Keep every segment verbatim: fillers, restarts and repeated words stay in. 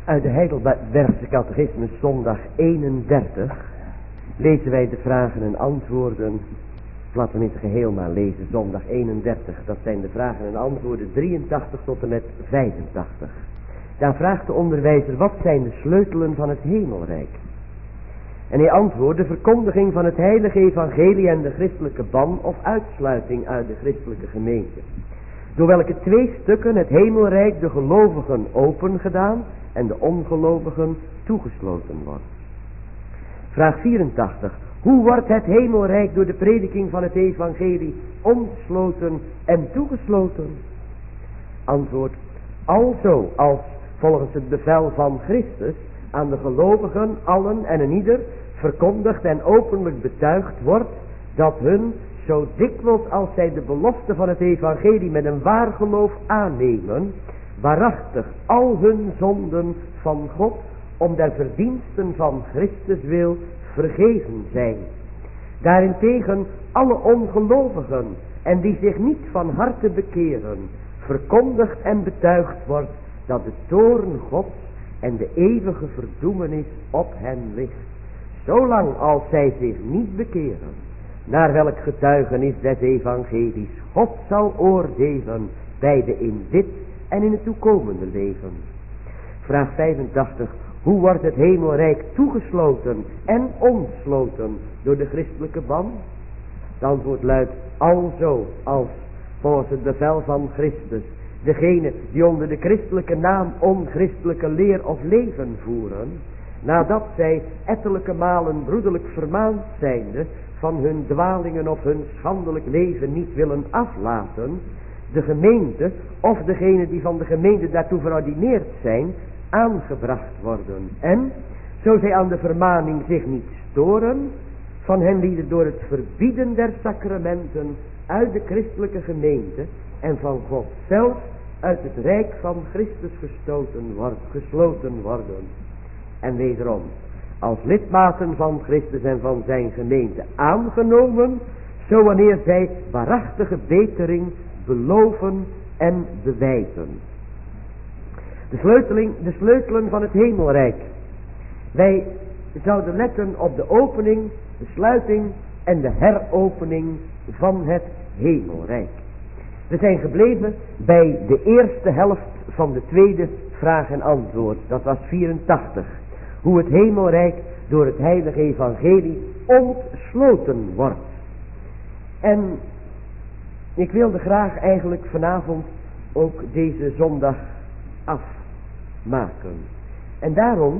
Uit de Heidelbergse Catechismus zondag eenendertig lezen wij de vragen en antwoorden. Laten we niet geheel maar lezen, zondag eenendertig. Dat zijn de vragen en antwoorden drieëntachtig tot en met vijfentachtig. Daar vraagt de onderwijzer: wat zijn de sleutelen van het hemelrijk? En hij antwoordt: de verkondiging van het heilige evangelie en de christelijke ban of uitsluiting uit de christelijke gemeente. Door welke twee stukken het hemelrijk de gelovigen open gedaan en de ongelovigen toegesloten wordt. Vraag vierentachtig. Hoe wordt het hemelrijk door de prediking van het evangelie ontsloten en toegesloten? Antwoord: alzo als volgens het bevel van Christus aan de gelovigen allen en een ieder verkondigd en openlijk betuigd wordt dat hun, zo dikwijls als zij de belofte van het evangelie met een waar geloof aannemen, waarachtig al hun zonden van God om der verdiensten van Christus wil vergeven zijn. Daarentegen alle ongelovigen en die zich niet van harte bekeren, verkondigd en betuigd wordt dat de toorn Gods en de eeuwige verdoemenis op hen ligt, zolang als zij zich niet bekeren, naar welk getuigenis des evangelies God zal oordelen, beide in dit en in het toekomende leven. Vraag vijfentachtig. Hoe wordt het hemelrijk toegesloten en ontsloten door de christelijke ban? Het antwoord luidt: alzo als volgens het bevel van Christus degene die onder de christelijke naam onchristelijke leer of leven voeren, nadat zij ettelijke malen broederlijk vermaand zijnde van hun dwalingen of hun schandelijk leven niet willen aflaten, de gemeente of degene die van de gemeente daartoe verordineerd zijn, aangebracht worden. En, zo zij aan de vermaning zich niet storen, van hen lieden door het verbieden der sacramenten uit de christelijke gemeente en van God zelf uit het rijk van Christus gestoten wordt, gesloten worden. En wederom, als lidmaten van Christus en van zijn gemeente aangenomen, zo wanneer zij waarachtige betering beloven en bewijzen. De, sleuteling, de sleutelen van het hemelrijk. Wij zouden letten op de opening, de sluiting en de heropening van het hemelrijk. We zijn gebleven bij de eerste helft van de tweede vraag en antwoord. Dat was vierentachtig. Hoe het hemelrijk door het heilige evangelie ontsloten wordt. En ik wilde graag eigenlijk vanavond ook deze zondag afmaken. En daarom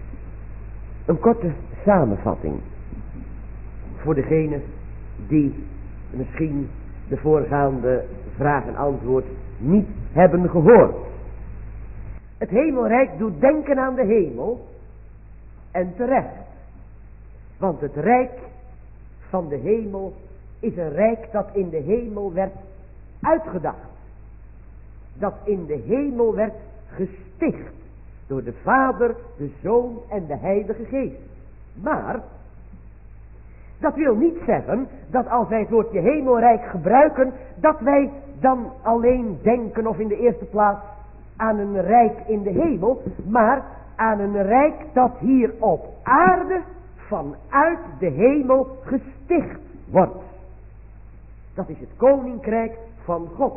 een korte samenvatting. Voor degene die misschien de voorgaande vraag en antwoord niet hebben gehoord. Het hemelrijk doet denken aan de hemel. En terecht. Want het rijk van de hemel is een rijk dat in de hemel werd uitgedacht. Dat in de hemel werd gesticht. Door de Vader, de Zoon en de Heilige Geest. Maar dat wil niet zeggen dat als wij het woordje hemelrijk gebruiken, dat wij dan alleen denken of in de eerste plaats aan een rijk in de hemel, maar aan een rijk dat hier op aarde vanuit de hemel gesticht wordt. Dat is het koninkrijk van God.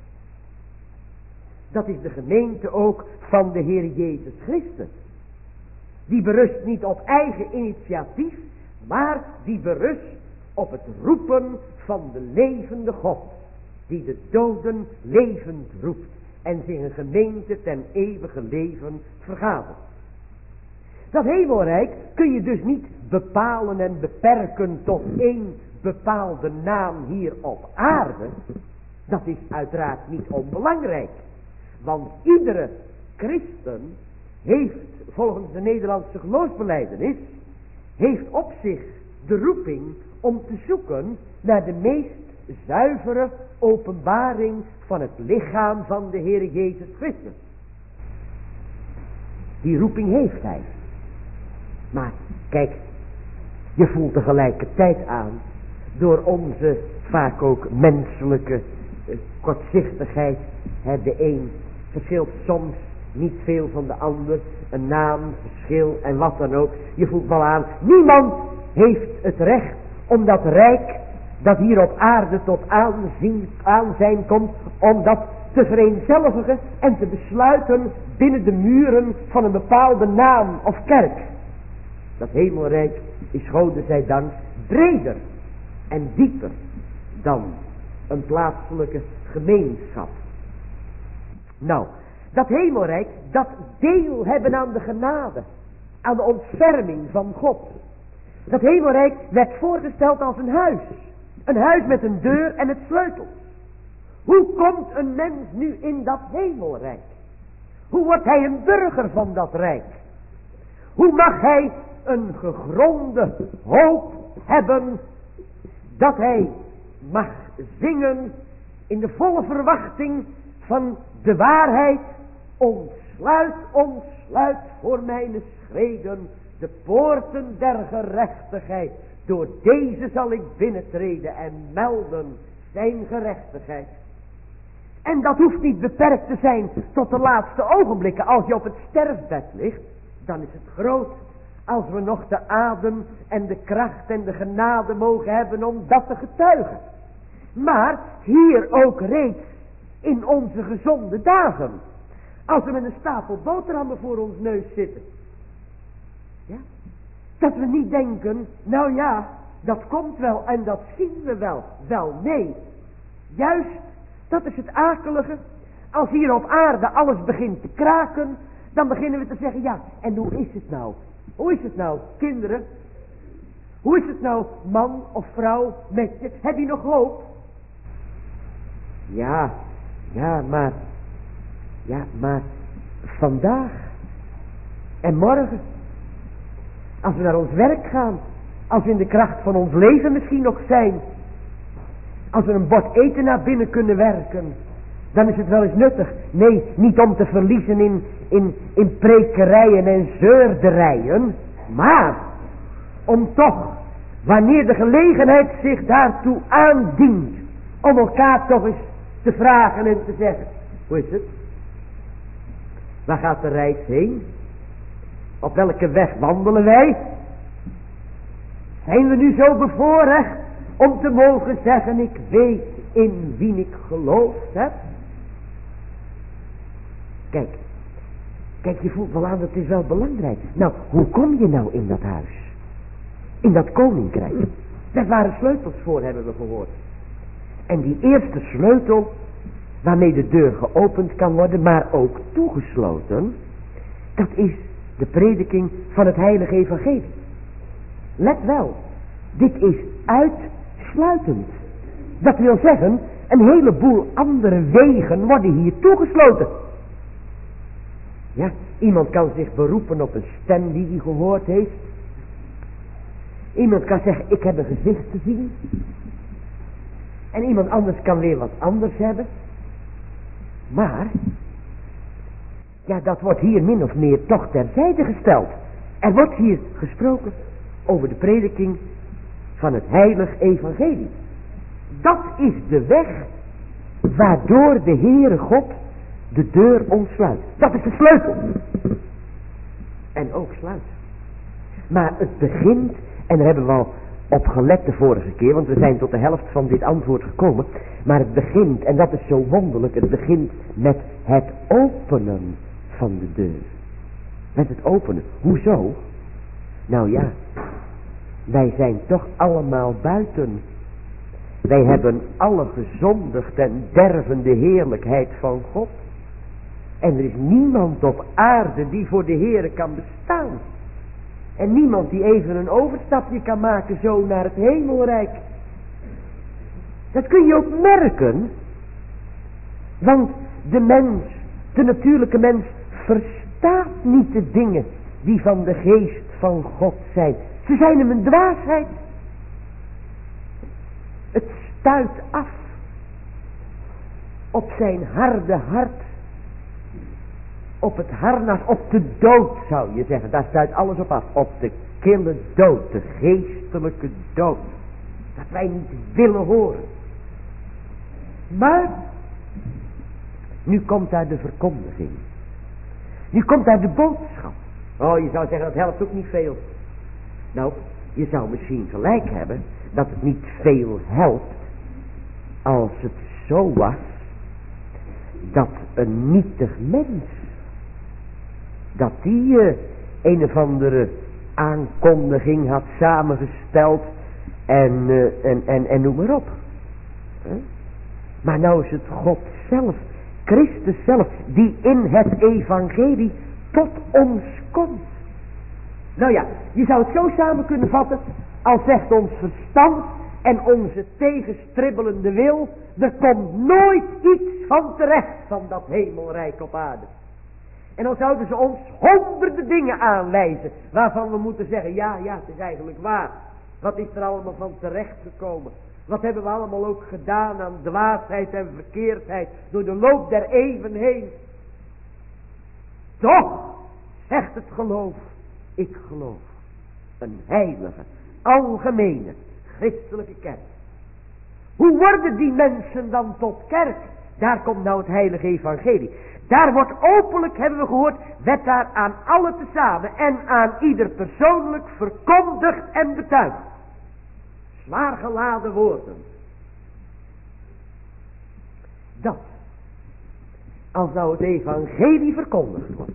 Dat is de gemeente ook van de Heer Jezus Christus. Die berust niet op eigen initiatief, maar die berust op het roepen van de levende God. Die de doden levend roept en zich een gemeente ten eeuwige leven vergadert. Dat hemelrijk kun je dus niet bepalen en beperken tot één bepaalde naam hier op aarde. Dat is uiteraard niet onbelangrijk. Want iedere christen heeft volgens de Nederlandse geloofsbelijdenis, heeft op zich de roeping om te zoeken naar de meest zuivere openbaring van het lichaam van de Heer Jezus Christus. Die roeping heeft hij. Maar kijk, je voelt tegelijkertijd aan, door onze vaak ook menselijke eh, kortzichtigheid, hè, de een verschilt soms niet veel van de ander, een naam, verschil en wat dan ook. Je voelt wel aan, niemand heeft het recht om dat rijk dat hier op aarde tot aanzien, aanzijn komt, om dat te vereenzelvigen en te besluiten binnen de muren van een bepaalde naam of kerk. Dat hemelrijk is Gode zij dank breder en dieper dan een plaatselijke gemeenschap. Nou, dat hemelrijk, dat deel hebben aan de genade, aan de ontferming van God. Dat hemelrijk werd voorgesteld als een huis. Een huis met een deur en het sleutel. Hoe komt een mens nu in dat hemelrijk? Hoe wordt hij een burger van dat rijk? Hoe mag hij een gegronde hoop hebben dat hij mag zingen in de volle verwachting van de waarheid? Ontsluit, ontsluit voor mijn schreden de poorten der gerechtigheid. Door deze zal ik binnentreden en melden zijn gerechtigheid. En dat hoeft niet beperkt te zijn tot de laatste ogenblikken. Als je op het sterfbed ligt, dan is het groot. Als we nog de adem en de kracht en de genade mogen hebben om dat te getuigen. Maar hier ook reeds in onze gezonde dagen. Als we met een stapel boterhammen voor ons neus zitten. Ja? Dat we niet denken, nou ja, dat komt wel en dat zien we wel. Wel nee, juist dat is het akelige. Als hier op aarde alles begint te kraken, dan beginnen we te zeggen, ja, en hoe is het nou? Hoe is het nou, kinderen? Hoe is het nou, man of vrouw met je? Heb je nog hoop? Ja, ja, maar, ja, maar vandaag en morgen, als we naar ons werk gaan, als we in de kracht van ons leven misschien nog zijn, als we een bord eten naar binnen kunnen werken, dan is het wel eens nuttig. Nee, niet om te verliezen in, in, in prekerijen en zeurderijen, maar om toch, wanneer de gelegenheid zich daartoe aandient, om elkaar toch eens te vragen en te zeggen, hoe is het? Waar gaat de reis heen? Op welke weg wandelen wij? Zijn we nu zo bevoorrecht om te mogen zeggen, ik weet in wie ik geloofd heb? Kijk, kijk, je voelt wel aan, dat is wel belangrijk. Nou, hoe kom je nou in dat huis? In dat koninkrijk? Daar waren sleutels voor, hebben we gehoord. En die eerste sleutel, waarmee de deur geopend kan worden, maar ook toegesloten, dat is de prediking van het heilige evangelie. Let wel, dit is uitsluitend. Dat wil zeggen, een heleboel andere wegen worden hier toegesloten. Ja, iemand kan zich beroepen op een stem die hij gehoord heeft. Iemand kan zeggen, ik heb een gezicht te zien. En iemand anders kan weer wat anders hebben. Maar, ja, dat wordt hier min of meer toch terzijde gesteld. Er wordt hier gesproken over de prediking van het heilig evangelie. Dat is de weg waardoor de Heere God de deur ontsluit. Dat is de sleutel. En ook sluit. Maar het begint, en daar hebben we al op gelet de vorige keer, want we zijn tot de helft van dit antwoord gekomen. Maar het begint, en dat is zo wonderlijk, het begint met het openen van de deur. Met het openen. Hoezo? Nou ja, wij zijn toch allemaal buiten. Wij hebben alle gezondigd en derven de heerlijkheid van God. En er is niemand op aarde die voor de Heere kan bestaan. En niemand die even een overstapje kan maken zo naar het hemelrijk. Dat kun je ook merken. Want de mens, de natuurlijke mens, verstaat niet de dingen die van de geest van God zijn. Ze zijn hem een dwaasheid. Het stuit af op zijn harde hart. Op het harnas, op de dood zou je zeggen. Daar stuit alles op af. Op de kille dood, de geestelijke dood. Dat wij niet willen horen. Maar, nu komt daar de verkondiging. Nu komt daar de boodschap. Oh, je zou zeggen, dat helpt ook niet veel. Nou, je zou misschien gelijk hebben dat het niet veel helpt als het zo was dat een nietig mens, dat die uh, een of andere aankondiging had samengesteld en, uh, en, en, en noem maar op. Huh? Maar nou is het God zelf, Christus zelf, die in het evangelie tot ons komt. Nou ja, je zou het zo samen kunnen vatten, als zegt ons verstand en onze tegenstribbelende wil, er komt nooit iets van terecht van dat hemelrijk op aarde. En dan zouden ze ons honderden dingen aanwijzen, waarvan we moeten zeggen, ja, ja, het is eigenlijk waar. Wat is er allemaal van terecht gekomen? Wat hebben we allemaal ook gedaan aan dwaasheid en verkeerdheid door de loop der eeuwen heen? Toch, zegt het geloof, ik geloof, een heilige, algemene, christelijke kerk. Hoe worden die mensen dan tot kerk? Daar komt nou het heilige evangelie. Daar wordt openlijk, hebben we gehoord, werd daar aan allen tezamen en aan ieder persoonlijk verkondigd en betuigd. Zwaar geladen woorden. Dat, als nou het evangelie verkondigd wordt.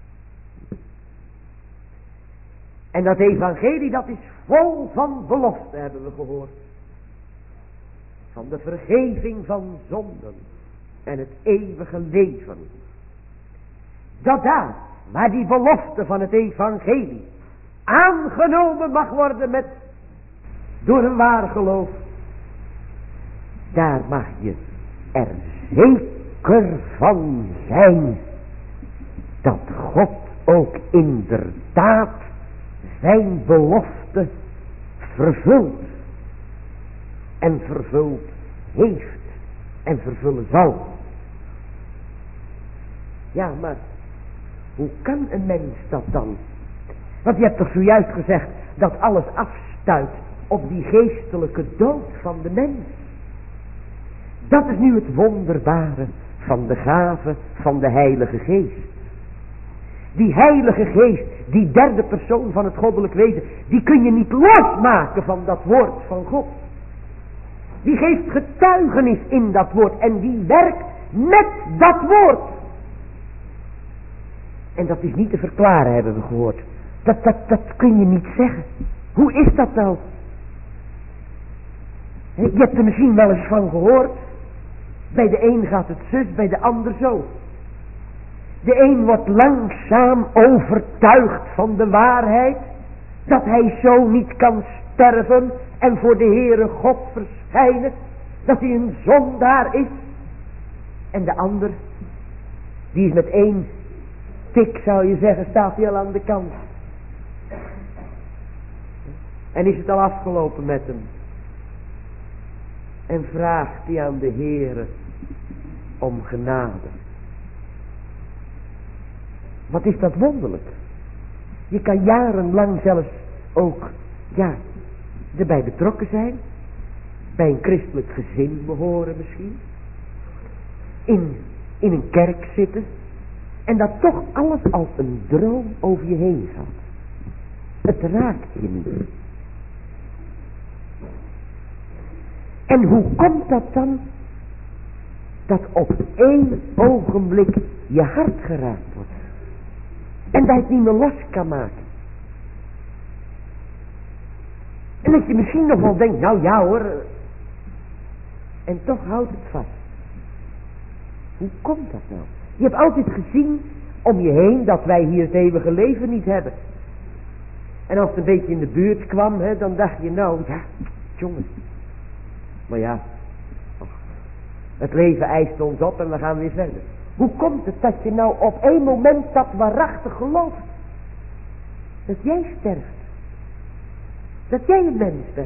En dat evangelie, dat is vol van belofte, hebben we gehoord. Van de vergeving van zonden en het eeuwige leven. Dat daar, waar die belofte van het evangelie aangenomen mag worden met, door een waar geloof, daar mag je er zeker van zijn dat God ook inderdaad zijn belofte vervult en vervuld heeft en vervullen zal. Ja, maar hoe kan een mens dat dan? Want je hebt toch zojuist gezegd dat alles afstuit op die geestelijke dood van de mens. Dat is nu het wonderbare van de gave van de Heilige Geest. Die Heilige Geest, die derde persoon van het goddelijk wezen, die kun je niet losmaken van dat woord van God. Die geeft getuigenis in dat woord en die werkt met dat woord. En dat is niet te verklaren, hebben we gehoord. Dat, dat, dat kun je niet zeggen. Hoe is dat nou? Je hebt er misschien wel eens van gehoord. Bij de een gaat het zus, bij de ander zo. De een wordt langzaam overtuigd van de waarheid, dat hij zo niet kan sterven en voor de Heere God verschijnen, dat hij een zondaar is. En de ander, die is met één tik, zou je zeggen, staat hij al aan de kant. En is het al afgelopen met hem. En vraagt hij aan de Heere om genade. Wat is dat wonderlijk. Je kan jarenlang zelfs ook, ja, erbij betrokken zijn. Bij een christelijk gezin behoren misschien. In, in een kerk zitten. En dat toch alles als een droom over je heen gaat. Het raakt je niet. En hoe komt dat dan? Dat op één ogenblik je hart geraakt wordt. En dat je het niet meer los kan maken. En dat je misschien nog wel denkt, nou ja hoor. En toch houdt het vast. Hoe komt dat nou? Je hebt altijd gezien om je heen dat wij hier het eeuwige leven niet hebben. En als het een beetje in de buurt kwam, hè, dan dacht je nou, ja, jongen. Maar ja, och, het leven eist ons op en we gaan weer verder. Hoe komt het dat je nou op één moment dat waarachtig gelooft? Dat jij sterft. Dat jij een mens bent.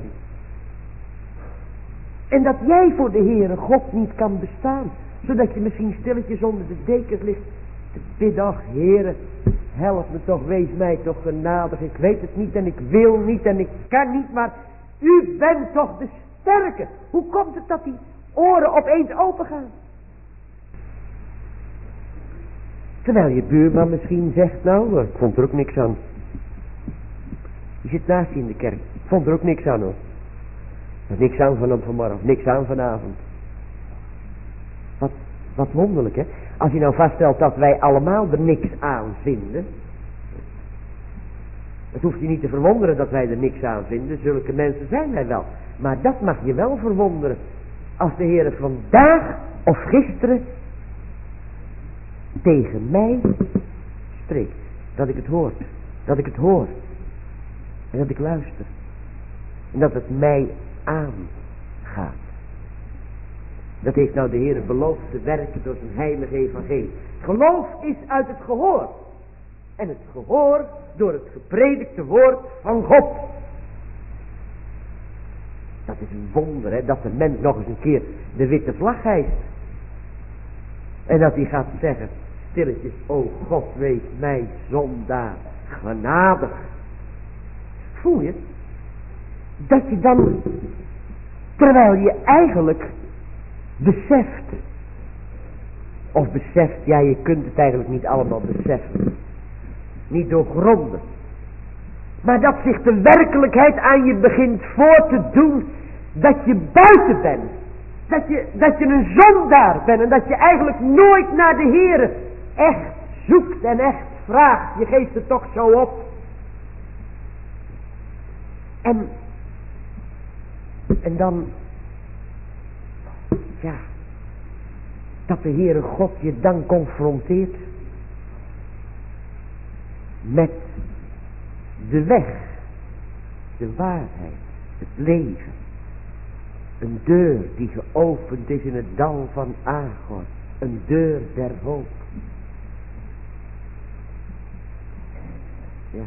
En dat jij voor de Heere God niet kan bestaan. Zodat je misschien stilletjes onder de dekens ligt te bidden. Ach Heere, help me toch, wees mij toch genadig. Ik weet het niet en ik wil niet en ik kan niet. Maar u bent toch de sterke. Hoe komt het dat die oren opeens open gaan? Terwijl je buurman misschien zegt, nou, ik vond er ook niks aan. Je zit naast je in de kerk. Ik vond er ook niks aan hoor. Er is niks aan van hem vanmorgen, of niks aan vanavond. Wat, wat wonderlijk hè. Als je nou vaststelt dat wij allemaal er niks aan vinden. Het hoeft je niet te verwonderen dat wij er niks aan vinden. Zulke mensen zijn wij wel. Maar dat mag je wel verwonderen. Als de Heer vandaag of gisteren tegen mij spreekt. Dat ik het hoor. Dat ik het hoor. En dat ik luister. En dat het mij aangaat. Dat heeft nou de Heer beloofd te werken door zijn heilige evangelie. Geloof is uit het gehoor. En het gehoor door het gepredikte woord van God. Dat is een wonder, hè, dat de mens nog eens een keer de witte vlag hijst. En dat hij gaat zeggen, stilletjes, o God, wees mij zondaar genadig. Voel je? Dat je dan, terwijl je eigenlijk beseft, of beseft, ja je kunt het eigenlijk niet allemaal beseffen. Niet doorgronden. Maar dat zich de werkelijkheid aan je begint voor te doen dat je buiten bent. Dat je, dat je een zondaar bent en dat je eigenlijk nooit naar de Heere echt zoekt en echt vraagt. Je geeft het toch zo op. En, en dan, ja, dat de Heere God je dan confronteert met de weg, de waarheid, het leven. Een deur die geopend is in het dal van Agor. Een deur der hoop. Ja.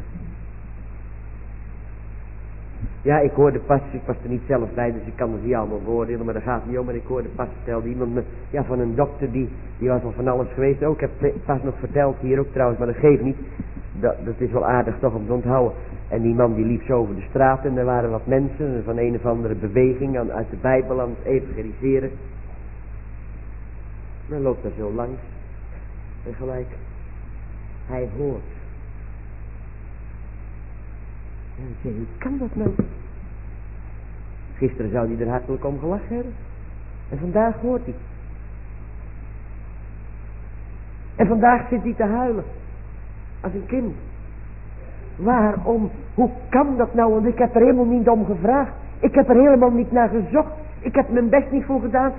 Ja, ik hoorde pas, ik was er niet zelf bij, dus ik kan het niet allemaal beoordelen, maar daar gaat het niet om. Maar ik hoorde pas vertelde iemand me, ja, van een dokter die, die was al van alles geweest. Ook, ik heb pas nog verteld, hier ook trouwens, maar dat geeft niet. Dat, dat is wel aardig toch om te onthouden. En die man die liep zo over de straat en er waren wat mensen van een of andere beweging aan, uit de Bijbel aan het evangeliseren. Dan loopt daar zo langs en gelijk, hij hoort. En ik zei, hoe kan dat nou? Gisteren zou hij er hartelijk om gelachen hebben. En vandaag hoort hij. En vandaag zit hij te huilen. Als een kind. Waarom? Hoe kan dat nou? Want ik heb er helemaal niet om gevraagd. Ik heb er helemaal niet naar gezocht. Ik heb mijn best niet voor gedaan.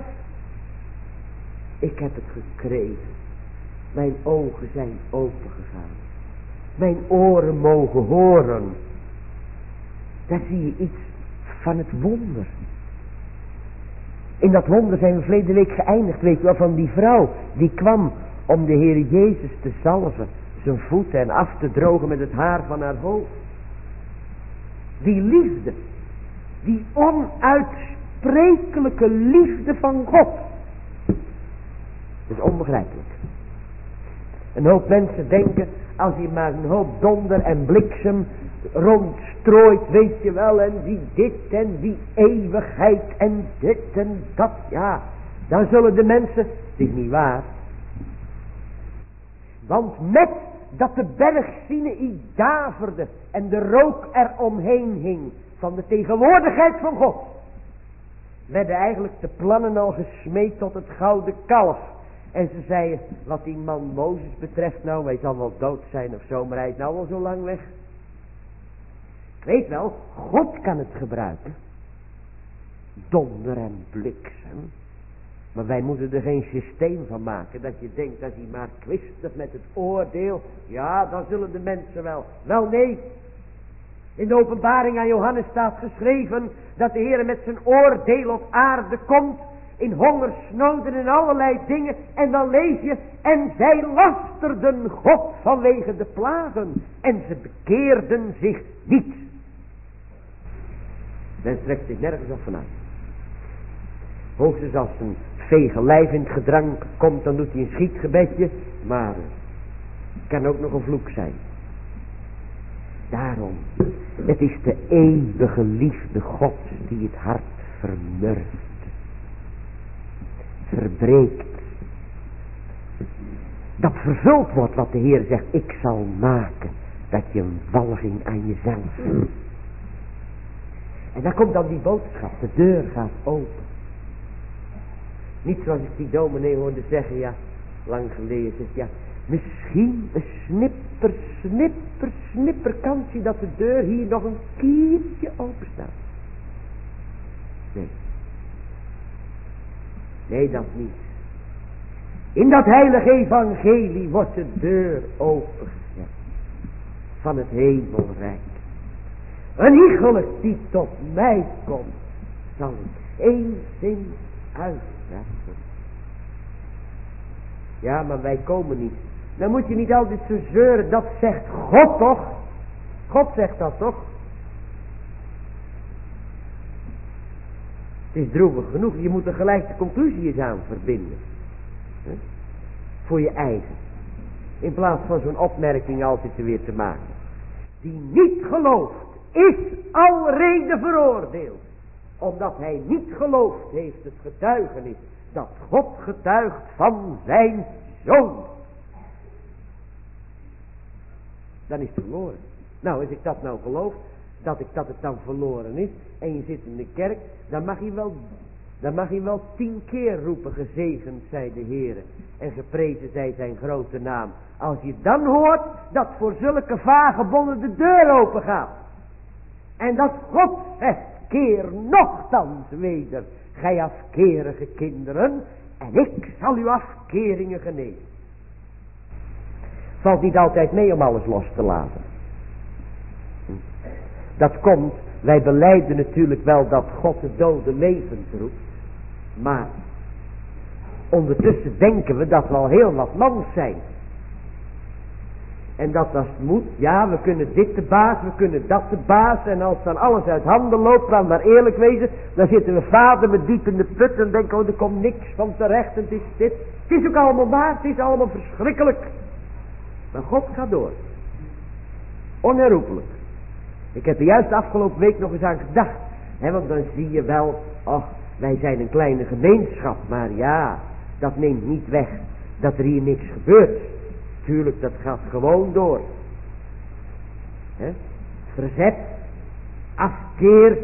Ik heb het gekregen. Mijn ogen zijn opengegaan. Mijn oren mogen horen. Daar zie je iets van het wonder. In dat wonder zijn we verleden week geëindigd. Weet je wel, van die vrouw die kwam om de Heer Jezus te zalven. Zijn voeten en af te drogen met het haar van haar hoofd. Die liefde. Die onuitsprekelijke liefde van God. Dat is onbegrijpelijk. Een hoop mensen denken, als je maar een hoop donder en bliksem rondstrooit, weet je wel, en die dit en die eeuwigheid en dit en dat, ja, dan zullen de mensen, het is niet waar. Want met dat de berg Sinaï daverde en de rook er omheen hing van de tegenwoordigheid van God, werden eigenlijk de plannen al gesmeed tot het gouden kalf. En ze zeiden, wat die man Mozes betreft, nou, hij zal wel dood zijn of zo, maar hij is nou al zo lang weg. Ik weet wel, God kan het gebruiken. Donder en bliksem. Maar wij moeten er geen systeem van maken. Dat je denkt dat hij maar kwistig met het oordeel. Ja, dan zullen de mensen wel. Wel nee. In de openbaring aan Johannes staat geschreven dat de Heer met zijn oordeel op aarde komt. In hongersnoden en allerlei dingen. En dan lees je. En zij lasterden God vanwege de plagen. En ze bekeerden zich niet. Men trekt zich nergens af vanuit. Hoogstens als een vege lijf in het gedrang komt, dan doet hij een schietgebedje. Maar het kan ook nog een vloek zijn. Daarom, het is de eeuwige liefde Gods die het hart vermurft. Verbreekt. dat vervuld wordt wat de Heer zegt. Ik zal maken dat je een walging aan jezelf hebt. En dan komt dan die boodschap. De deur gaat open. Niet zoals ik die dominee hoorde zeggen. Ja, lang geleden. Zegt, ja, misschien een snipper, snipper, snipper kansje dat de deur hier nog een keertje open staat. Nee. Nee, dat niet. In dat heilige evangelie wordt de deur opengezet. Van het hemelrijk. Een iegelijk die tot mij komt, zal ik één zin uitwerpen. Ja, maar wij komen niet. Dan moet je niet altijd zo zeuren. Dat zegt God toch? God zegt dat toch? Het is droevig genoeg. Je moet er gelijk de conclusie eens aan verbinden. He? Voor je eigen. In plaats van zo'n opmerking altijd weer te maken. Die niet gelooft, is alrede veroordeeld. Omdat hij niet geloofd heeft het getuigenis. Dat God getuigt van zijn Zoon. Dan is het verloren. Nou, als ik dat nou geloof, dat, ik, dat het dan verloren is, en je zit in de kerk, dan mag je wel, dan mag je wel tien keer roepen, gezegend zij de Heere, en geprezen zij zijn grote naam. Als je dan hoort, dat voor zulke vagebonden de deur open gaat. En dat God zegt, keer nochtans weder, gij afkerige kinderen, en ik zal uw afkeringen genezen. Valt niet altijd mee om alles los te laten. Dat komt, wij belijden natuurlijk wel dat God de doden levend roept. Maar ondertussen denken we dat we al heel wat mans zijn. En dat als het moet, ja, we kunnen dit de baas, we kunnen dat de baas. En als dan alles uit handen loopt, laat maar eerlijk wezen. Dan zitten we vader met diep in de put en denken, oh, er komt niks van terecht. En het is dit. Het is ook allemaal waar, het is allemaal verschrikkelijk. Maar God gaat door. Onherroepelijk. Ik heb er juist de afgelopen week nog eens aan gedacht. Hè, want dan zie je wel, oh, wij zijn een kleine gemeenschap. Maar ja, dat neemt niet weg dat er hier niks gebeurt. Tuurlijk, dat gaat gewoon door. Hè? Verzet, afkeer,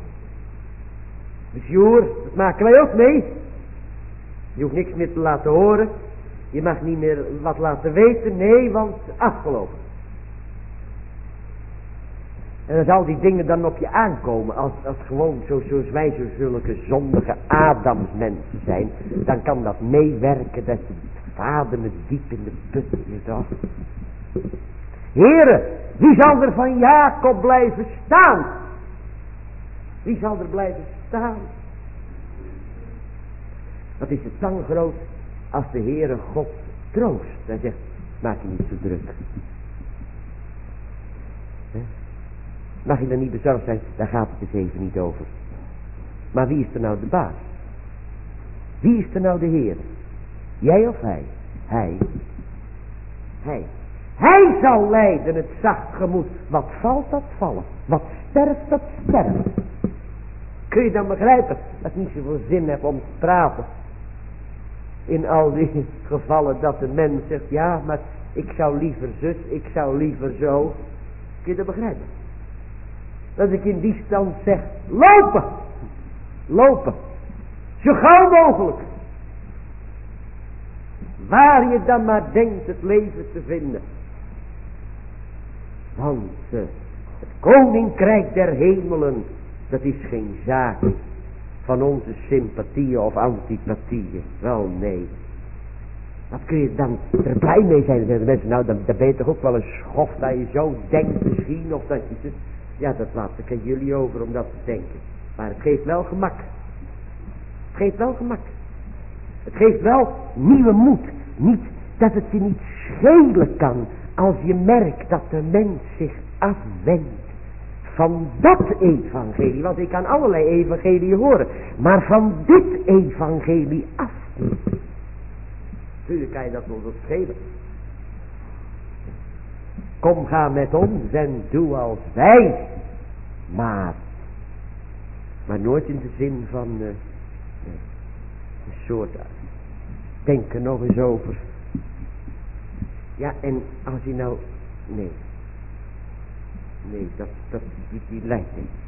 bezoer, dat maken wij ook mee. Je hoeft niks meer te laten horen. Je mag niet meer wat laten weten. Nee, want afgelopen. En als al die dingen dan op je aankomen, als, als gewoon zo, zoals wij zo zulke zondige Adamsmensen zijn, dan kan dat meewerken dat je vader met diep in de put is. Toch? Heren, wie zal er van Jacob blijven staan? Wie zal er blijven staan? Wat is het dan groot als de Heere God troost. Hij zegt, maak je niet zo druk. He? Mag je dan niet bezorgd zijn? Daar gaat het dus even niet over. Maar wie is er nou de baas? Wie is er nou de Heer? Jij of hij? Hij. Hij. Hij zal leiden het zacht gemoed. Wat valt dat vallen? Wat sterft dat sterven? Kun je dan begrijpen dat ik niet zoveel zin heb om te praten? In al die gevallen dat de mens zegt, ja, maar ik zou liever zus, ik zou liever zo. Kun je dat begrijpen? Dat ik in die stand zeg, lopen! Lopen! Zo gauw mogelijk! Waar je dan maar denkt het leven te vinden. Want uh, het koninkrijk der hemelen, dat is geen zaak van onze sympathieën of antipathieën. Wel nee. Wat kun je dan er blij mee zijn? Dan zeggen de mensen, nou dan, dan ben je toch ook wel een schof dat je zo denkt misschien. Of dat je, ja, dat laat ik aan jullie over om dat te denken. Maar het geeft wel gemak. Het geeft wel gemak. Het geeft wel nieuwe moed. Niet dat het je niet schelen kan als je merkt dat de mens zich afwendt van dat evangelie. Want ik kan allerlei evangelie horen. Maar van dit evangelie af. Tuurlijk kan je dat nog wat schelen. Kom, ga met ons en doe als wij. Maar. Maar nooit in de zin van uh, een soort. Denk er nog eens over. Ja, en als hij nou... Nee. Nee, dat, dat, die, die lijkt niet.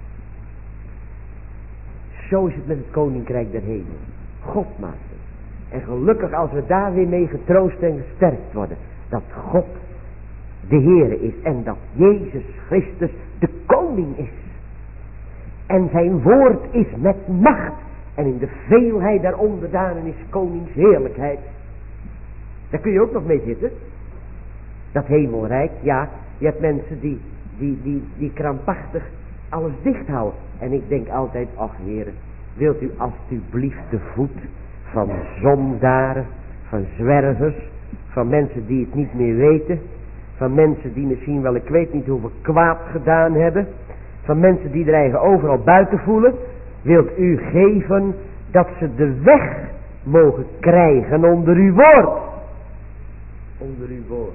Zo is het met het koninkrijk der hemel. God maakt het. En gelukkig als we daar weer mee getroost en gesterkt worden. Dat God de Heere is. En dat Jezus Christus de koning is. En zijn woord is met macht. En in de veelheid der onderdanen is konings heerlijkheid. Daar kun je ook nog mee zitten. Dat hemelrijk, ja. Je hebt mensen die, die, die, die krampachtig alles dicht houden. En ik denk altijd, ach heren, wilt u alstublieft de voet van zondaren, van zwervers, van mensen die het niet meer weten, van mensen die misschien wel, ik weet niet hoeveel kwaad gedaan hebben, van mensen die er eigen overal buiten voelen, wilt u geven dat ze de weg mogen krijgen onder uw woord. Onder uw woord.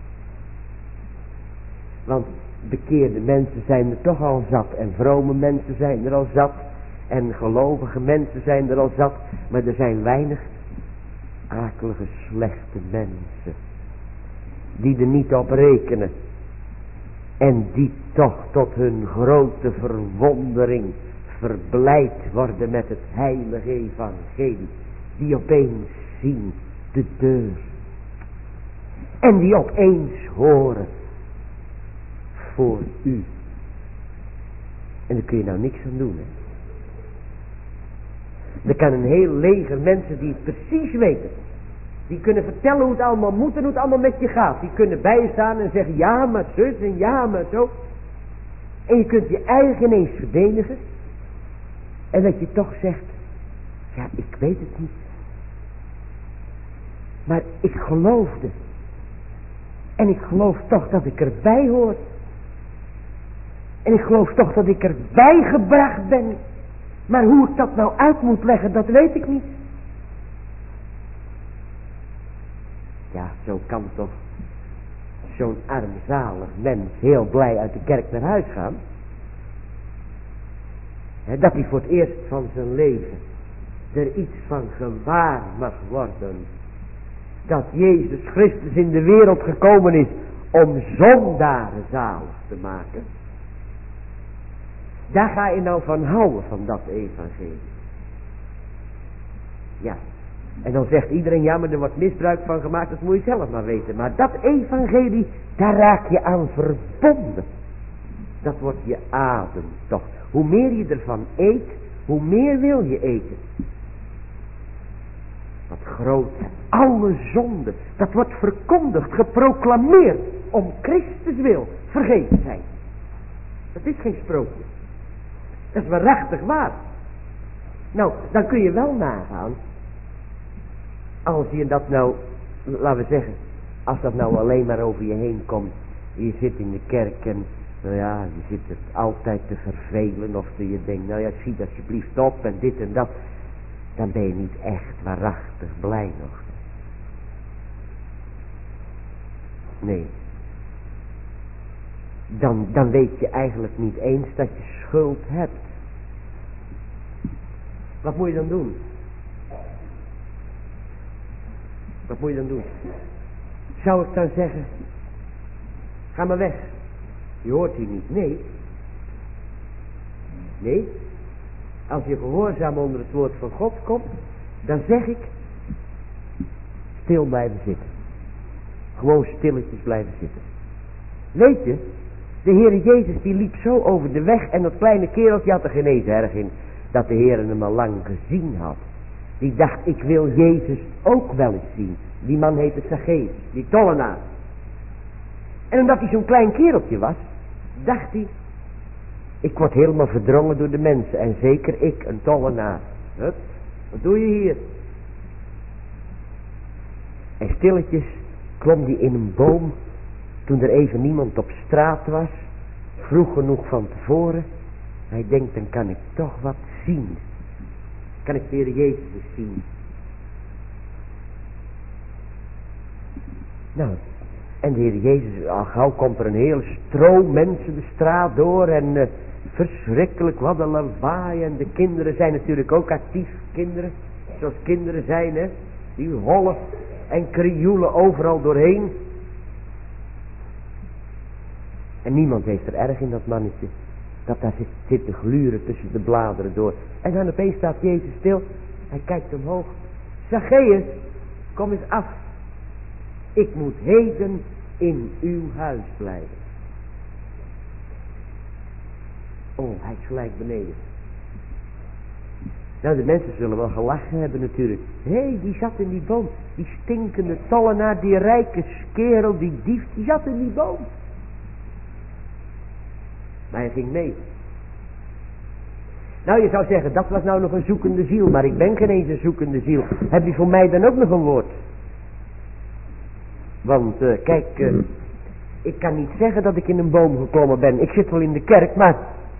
Want bekeerde mensen zijn er toch al zat. En vrome mensen zijn er al zat. En gelovige mensen zijn er al zat. Maar er zijn weinig akelige, slechte mensen. Die er niet op rekenen. En die toch tot hun grote verwondering verblijd worden met het heilige evangelie. Die opeens zien de deur. En die opeens horen. Voor u. En daar kun je nou niks aan doen, hè. Er kan een heel leger mensen die het precies weten. Die kunnen vertellen hoe het allemaal moet en hoe het allemaal met je gaat. Die kunnen bijstaan en zeggen ja maar zus en ja maar zo. En je kunt je eigen ineens verdedigen. En dat je toch zegt, ja ik weet het niet. Maar ik geloofde. En ik geloof toch dat ik erbij hoor. En ik geloof toch dat ik erbij gebracht ben. Maar hoe ik dat nou uit moet leggen, dat weet ik niet. Ja, zo kan toch zo'n armzalig mens heel blij uit de kerk naar huis gaan. He, dat hij voor het eerst van zijn leven er iets van gewaar mag worden. Dat Jezus Christus in de wereld gekomen is om zondaren zalig te maken. Daar ga je nou van houden, van dat evangelie. Ja. En dan zegt iedereen, ja maar er wordt misbruik van gemaakt, dat moet je zelf maar weten. Maar dat evangelie, daar raak je aan verbonden. Dat wordt je adem toch. Hoe meer je ervan eet, hoe meer wil je eten. Wat groot, alle zonde, dat wordt verkondigd, geproclameerd, om Christus wil, vergeven zijn. Dat is geen sprookje. Dat is waarachtig waar. Nou, dan kun je wel nagaan. Als je dat nou, laten we zeggen, als dat nou alleen maar over je heen komt. Je zit in de kerk en, nou ja, je zit het altijd te vervelen. Of je denkt, nou ja, schiet alsjeblieft op en dit en dat. Dan ben je niet echt waarachtig blij nog. Nee. Dan, dan weet je eigenlijk niet eens dat je schuld hebt. Wat moet je dan doen? Wat moet je dan doen? Zou ik dan zeggen, ga maar weg. Je hoort hier niet. Nee. Nee. Als je gehoorzaam onder het woord van God komt, dan zeg ik, stil blijven zitten. Gewoon stilletjes blijven zitten. Weet je, de Heere Jezus die liep zo over de weg en dat kleine kereltje had er geen eens erg in dat de Heere hem al lang gezien had. Die dacht, ik wil Jezus ook wel eens zien. Die man heette Zacchaeus, die tollenaar. En omdat hij zo'n klein kereltje was, dacht hij, ik word helemaal verdrongen door de mensen. En zeker ik, een tollenaar. Hup, wat doe je hier? En stilletjes klom hij in een boom. Toen er even niemand op straat was. Vroeg genoeg van tevoren. Hij denkt, dan kan ik toch wat zien. Kan ik de Heer Jezus zien. Nou, en de Heer Jezus, al gauw komt er een hele stroom mensen de straat door. En uh, verschrikkelijk, wat een lawaai. En de kinderen zijn natuurlijk ook actief, kinderen. Zoals kinderen zijn, hè. Die hollen en krioelen overal doorheen. En niemand heeft er erg in, dat mannetje. Dat daar zit, zit te gluren tussen de bladeren door. En dan opeens staat Jezus stil. Hij kijkt omhoog. Zacchaeus, kom eens af. Ik moet heden in uw huis blijven. Oh, hij is gelijk beneden. Nou, de mensen zullen wel gelachen hebben natuurlijk. Hé, hey, die zat in die boom. Die stinkende tollenaar, die rijke kerel, die dief, die zat in die boom. Maar hij ging mee. Nou, je zou zeggen, dat was nou nog een zoekende ziel. Maar ik ben geen eens een zoekende ziel. Heb je voor mij dan ook nog een woord? Want, uh, kijk, uh, ik kan niet zeggen dat ik in een boom geklommen ben. Ik zit wel in de kerk, maar...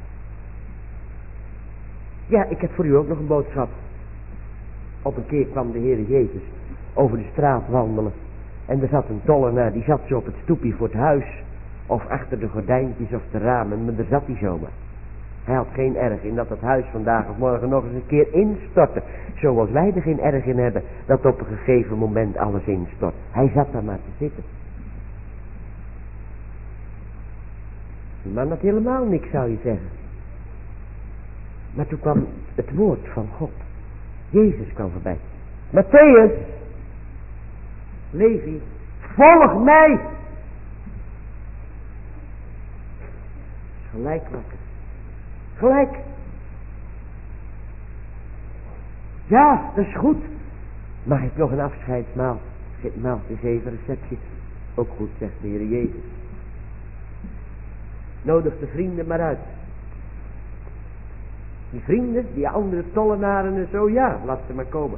Ja, ik heb voor u ook nog een boodschap. Op een keer kwam de Heer Jezus over de straat wandelen. En er zat een tollenaar, die zat zo op het stoepje voor het huis. Of achter de gordijntjes of de ramen, maar daar zat hij zomaar. Hij had geen erg in dat het huis vandaag of morgen nog eens een keer instortte. Zoals wij er geen erg in hebben dat op een gegeven moment alles instort. Hij zat daar maar te zitten. Die man had helemaal niks, zou je zeggen. Maar toen kwam het woord van God. Jezus kwam voorbij. Mattheüs, Levi, volg mij. Gelijk wakker. Gelijk. Ja, dat is goed. Mag ik nog een afscheidsmaal? Maal is even receptie. Ook goed, zegt de Heer Jezus. Nodig de vrienden maar uit. Die vrienden, die andere tollenaren en zo, ja, laat ze maar komen.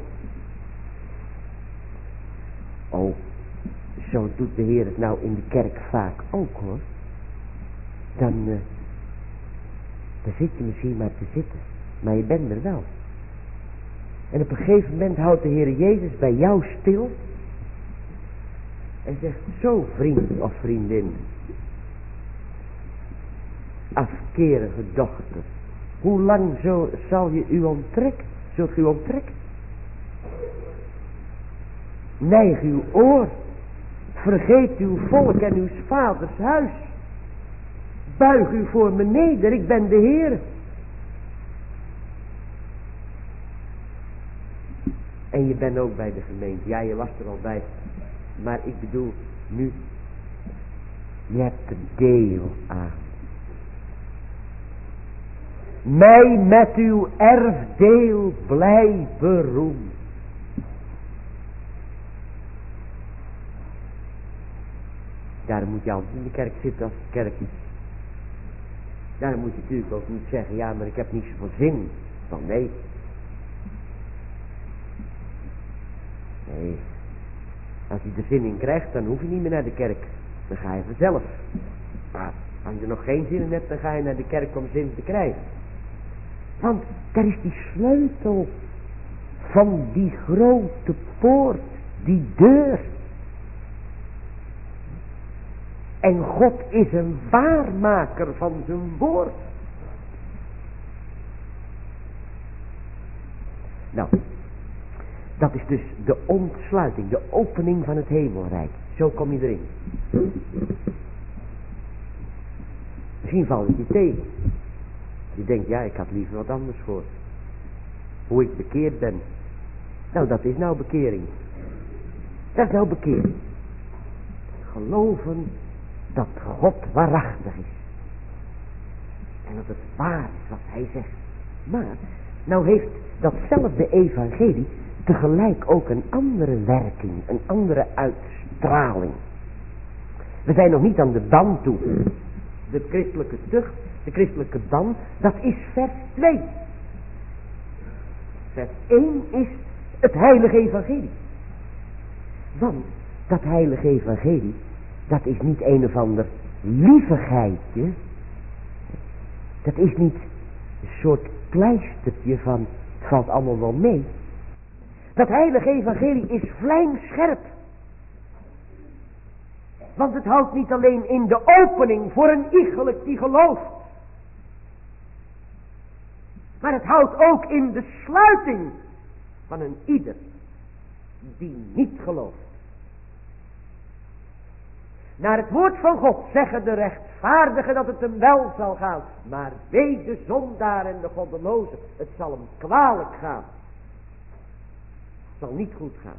Oh, zo doet de Heer het nou in de kerk vaak ook, hoor. Dan, uh, dan zit je misschien maar te zitten, maar je bent er wel. En op een gegeven moment houdt de Heer Jezus bij jou stil en zegt, zo vriend of vriendin, afkerige dochter, hoe lang zo zal je u onttrekken? Zult u onttrekken? Neig uw oor. Vergeet uw volk en uw vaders huis. Buig u voor me neder, ik ben de Heer. En je bent ook bij de gemeente. Ja, je was er al bij. Maar ik bedoel, nu. Je hebt er deel aan. Mij met uw erfdeel blij beroem. Daarom moet je altijd in de kerk zitten als de kerk is. Daarom moet je natuurlijk ook niet zeggen, ja, maar ik heb niet zoveel zin. Van nee. Nee. Als je er zin in krijgt, dan hoef je niet meer naar de kerk. Dan ga je vanzelf. Maar als je er nog geen zin in hebt, dan ga je naar de kerk om zin te krijgen. Want daar is die sleutel van die grote poort, die deur. En God is een waarmaker van zijn woord. Nou, dat is dus de ontsluiting, de opening van het hemelrijk. Zo kom je erin. Misschien valt het je tegen. Je denkt, ja, ik had liever wat anders gehoord. Hoe ik bekeerd ben. Nou, dat is nou bekering. Dat is nou bekering. Geloven dat God waarachtig is. En dat het waar is wat hij zegt. Maar, nou heeft datzelfde evangelie tegelijk ook een andere werking, een andere uitstraling. We zijn nog niet aan de ban toe. De christelijke tucht, de christelijke ban, dat is vers twee. Vers één is het heilige evangelie. Want dat heilige evangelie, dat is niet een of ander lievigheidje. Dat is niet een soort pleistertje van, het valt allemaal wel mee. Dat heilige evangelie is vlijmscherp. Want het houdt niet alleen in de opening voor een iegelijk die gelooft. Maar het houdt ook in de sluiting van een ieder die niet gelooft. Naar het woord van God zeggen de rechtvaardigen dat het hem wel zal gaan. Maar wee de zondaar en de goddeloze. Het zal hem kwalijk gaan. Het zal niet goed gaan.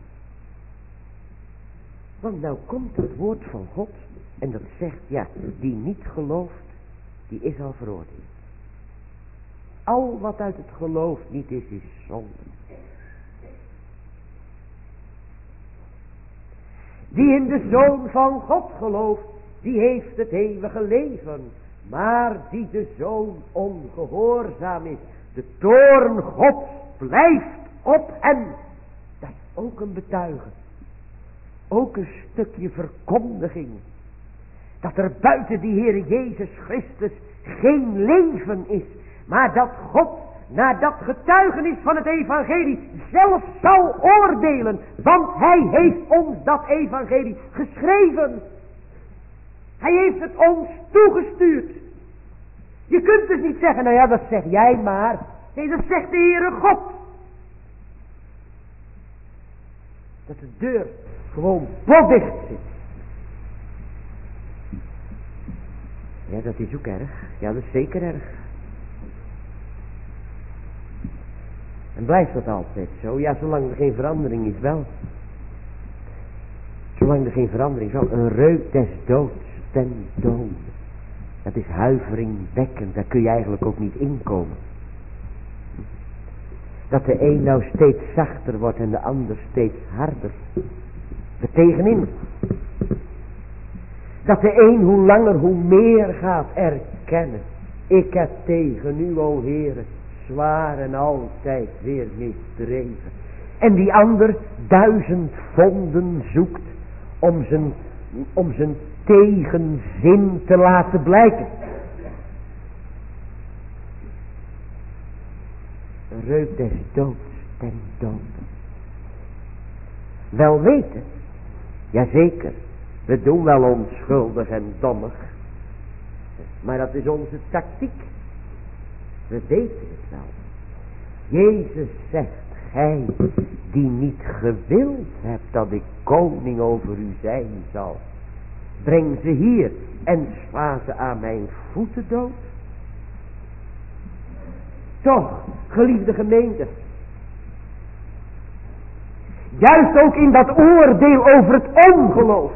Want nou komt het woord van God. En dat zegt, ja, die niet gelooft, die is al veroordeeld. Al wat uit het geloof niet is, is zonde. Die in de Zoon van God gelooft, die heeft het eeuwige leven. Maar die de Zoon ongehoorzaam is, de toorn Gods blijft op hem. Dat is ook een betuigen. Ook een stukje verkondiging. Dat er buiten die Heer Jezus Christus geen leven is. Maar dat God na dat getuigenis van het evangelie zelf zal oordelen. Want hij heeft ons dat evangelie geschreven. Hij heeft het ons toegestuurd. Je kunt dus niet zeggen, nou ja, dat zeg jij maar. Nee, dat zegt de Heere God. Dat de deur gewoon potdicht zit. Ja, dat is ook erg. Ja, dat is zeker erg. En blijft dat altijd zo? Ja, zolang er geen verandering is wel. Zolang er geen verandering is wel. Een reuk des doods ten dode. Dat is huiveringwekkend. Daar kun je eigenlijk ook niet inkomen. Dat de een nou steeds zachter wordt en de ander steeds harder. Er tegenin. Dat de een hoe langer hoe meer gaat erkennen. Ik heb tegen u, o Heere, zwaar en altijd weer misdreven. En die ander duizend vonden zoekt om zijn, om zijn tegenzin te laten blijken. Een reuk des doods ten dode. Wel weten, jazeker, we doen wel onschuldig en dommig. Maar dat is onze tactiek. We weten het wel. Jezus zegt, gij die niet gewild hebt dat ik koning over u zijn zal. Breng ze hier en sla ze aan mijn voeten dood. Toch, geliefde gemeente. Juist ook in dat oordeel over het ongeloof.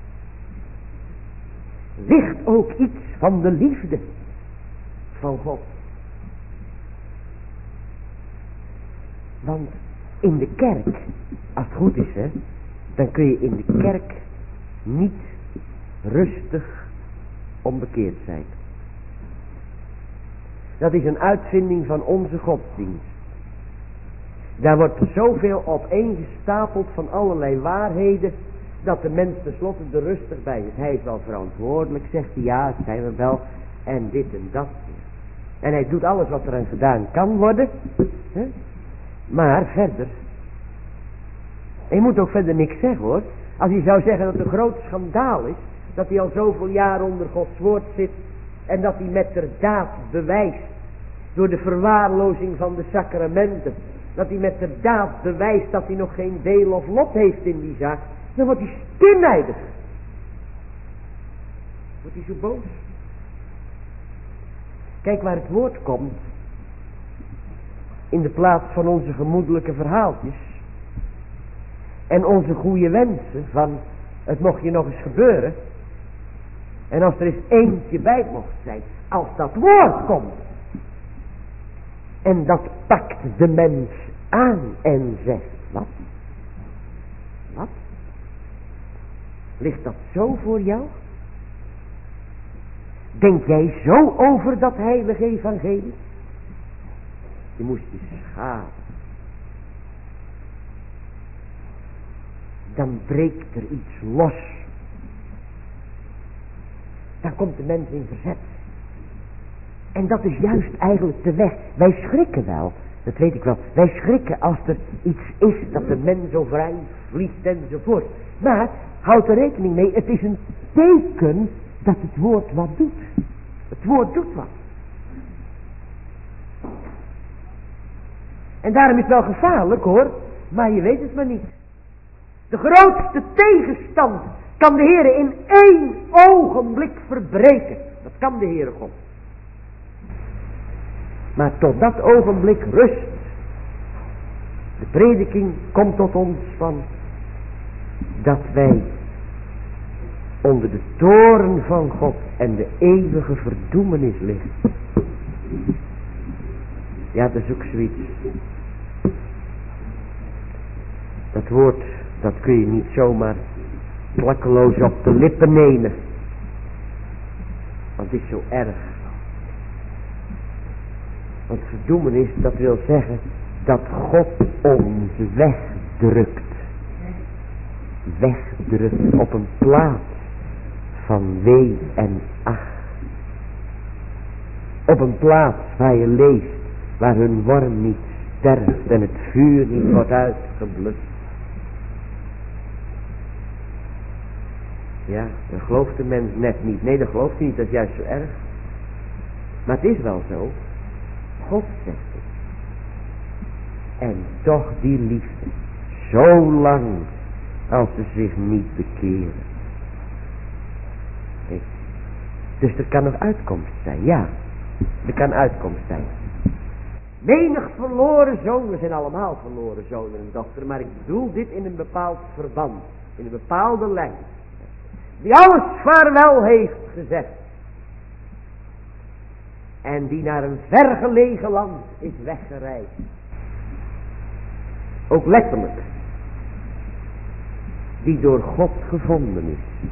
Ligt ook iets van de liefde van God. Want in de kerk, als het goed is hè, dan kun je in de kerk niet rustig onbekeerd zijn. Dat is een uitvinding van onze godsdienst. Daar wordt zoveel opeengestapeld van allerlei waarheden, dat de mens tenslotte er rustig bij is. Hij is wel verantwoordelijk, zegt hij, ja, dat zijn we wel, en dit en dat. En hij doet alles wat er aan gedaan kan worden. Hè? Maar verder, en je moet ook verder niks zeggen hoor. Als hij zou zeggen dat het een groot schandaal is, dat hij al zoveel jaar onder Gods woord zit, en dat hij met ter daad bewijst, door de verwaarlozing van de sacramenten, dat hij met ter daad bewijst dat hij nog geen deel of lot heeft in die zaak, dan wordt hij stinnijdig. Wordt hij zo boos. Kijk waar het woord komt. In de plaats van onze gemoedelijke verhaaltjes. En onze goede wensen van het mocht je nog eens gebeuren. En als er eens eentje bij mocht zijn. Als dat woord komt. En dat pakt de mens aan en zegt. Wat? Wat? Ligt dat zo voor jou? Denk jij zo over dat heilige evangelie? Je moest je schamen. Dan breekt er iets los. Dan komt de mens in verzet. En dat is juist eigenlijk de weg. Wij schrikken wel, dat weet ik wel. Wij schrikken als er iets is dat de mens zo vrij vliegt enzovoort. Maar houd er rekening mee, het is een teken dat het woord wat doet. Het woord doet wat. En daarom is het wel gevaarlijk hoor, maar je weet het maar niet. De grootste tegenstand kan de Heere in één ogenblik verbreken. Dat kan de Heere God. Maar tot dat ogenblik rust. De prediking komt tot ons van dat wij onder de toorn van God en de eeuwige verdoemenis liggen. Ja, dat is ook zoiets. Dat woord, dat kun je niet zomaar klakkeloos op de lippen nemen. Want het is zo erg. Want verdoemenis, dat wil zeggen dat God ons wegdrukt. Wegdrukt op een plaats van wee en ach. Op een plaats waar je leest, waar hun worm niet sterft en het vuur niet wordt uitgeblust. Ja, dat gelooft de mens net niet. Nee, dat gelooft hij niet, dat is juist zo erg. Maar het is wel zo. God zegt het. En toch die liefde, zo lang als ze zich niet bekeren. Kijk. Dus er kan nog uitkomst zijn, ja. Er kan uitkomst zijn. Menig verloren zoon, we zijn allemaal verloren zonen en dochteren, maar ik bedoel dit in een bepaald verband, in een bepaalde lijn. Die alles vaarwel heeft gezegd. En die naar een vergelegen land is weggereisd. Ook letterlijk. Die door God gevonden is.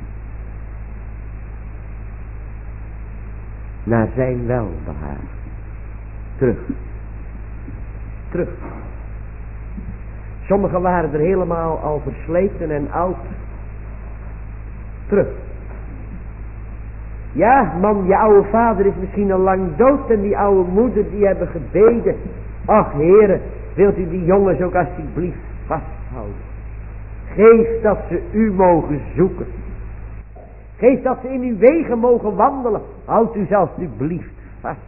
Naar zijn welbehagen. Terug. Terug. Sommigen waren er helemaal al versleten en oud. Terug. Ja, man, je oude vader is misschien al lang dood en die oude moeder die hebben gebeden. Ach, heren, wilt u die jongens ook alsjeblieft vasthouden. Geef dat ze u mogen zoeken. Geef dat ze in uw wegen mogen wandelen. Houd u ze alsjeblieft vast.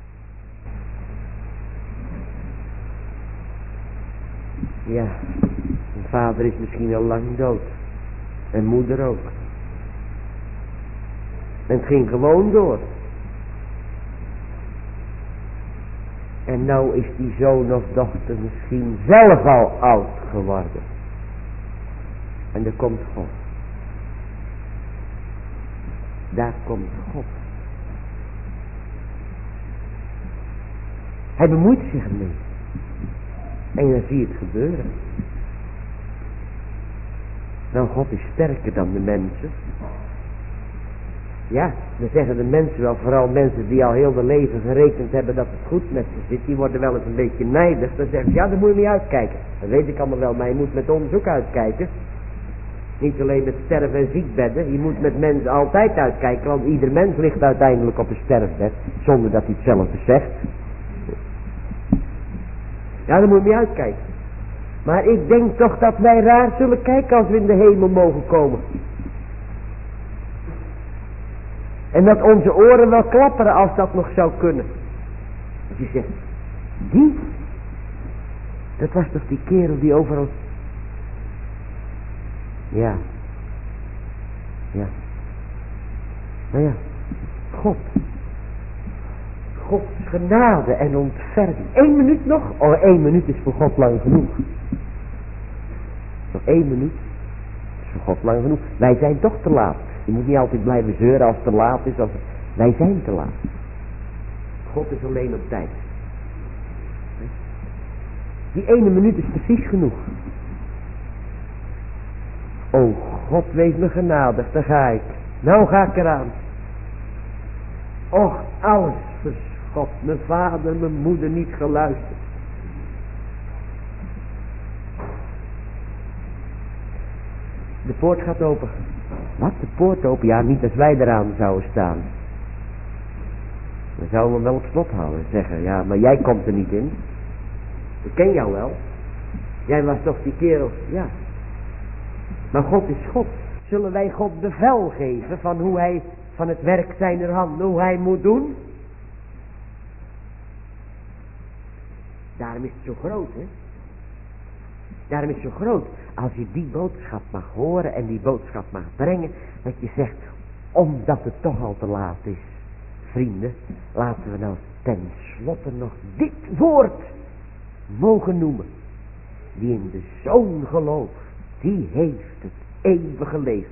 Ja, een vader is misschien al lang dood. En moeder ook. En het ging gewoon door. En nou is die zoon of dochter misschien zelf al oud geworden. En er komt God. Daar komt God. Hij bemoeit zich ermee. En dan zie je het gebeuren. Nou, God is sterker dan de mensen. Ja, dan zeggen de mensen wel, vooral mensen die al heel hun leven gerekend hebben dat het goed met ze zit, die worden wel eens een beetje nijdig. Dan zeggen ze, ja, daar moet je niet uitkijken. Dat weet ik allemaal wel, maar je moet met ons ook uitkijken. Niet alleen met sterven en ziekbedden, je moet met mensen altijd uitkijken, want ieder mens ligt uiteindelijk op een sterfbed, zonder dat hij het zelf zegt. Ja, daar moet je niet uitkijken. Maar ik denk toch dat wij raar zullen kijken als we in de hemel mogen komen. En dat onze oren wel klapperen als dat nog zou kunnen. Als je zegt, die? Dat was toch die kerel die overal... Ja. Ja. Nou ja, God. Gods genade en ontferming. Eén minuut nog? Oh, één minuut is voor God lang genoeg. Nog één minuut is voor God lang genoeg. Wij zijn toch te laat. Je moet niet altijd blijven zeuren als het te laat is. Als... Wij zijn te laat. God is alleen op tijd. Die ene minuut is precies genoeg. O God, wees me genadig, daar ga ik. Nou ga ik eraan. Och, alles verschot. Mijn vader, mijn moeder niet geluisterd. De poort gaat open. Wat? De poort open? Ja, niet als wij eraan zouden staan. Dan zouden we hem wel op slot houden en zeggen, ja, maar jij komt er niet in. Ik ken jou wel. Jij was toch die kerel, ja. Maar God is God. Zullen wij God bevel geven van hoe hij, van het werk zijner handen, hoe hij moet doen? Daarom is het zo groot, hè. Daarom is het zo groot. als je die boodschap mag horen en die boodschap mag brengen, dat je zegt, omdat het toch al te laat is. Vrienden, laten we nou tenslotte nog dit woord mogen noemen. Die in de Zoon gelooft, die heeft het eeuwige leven.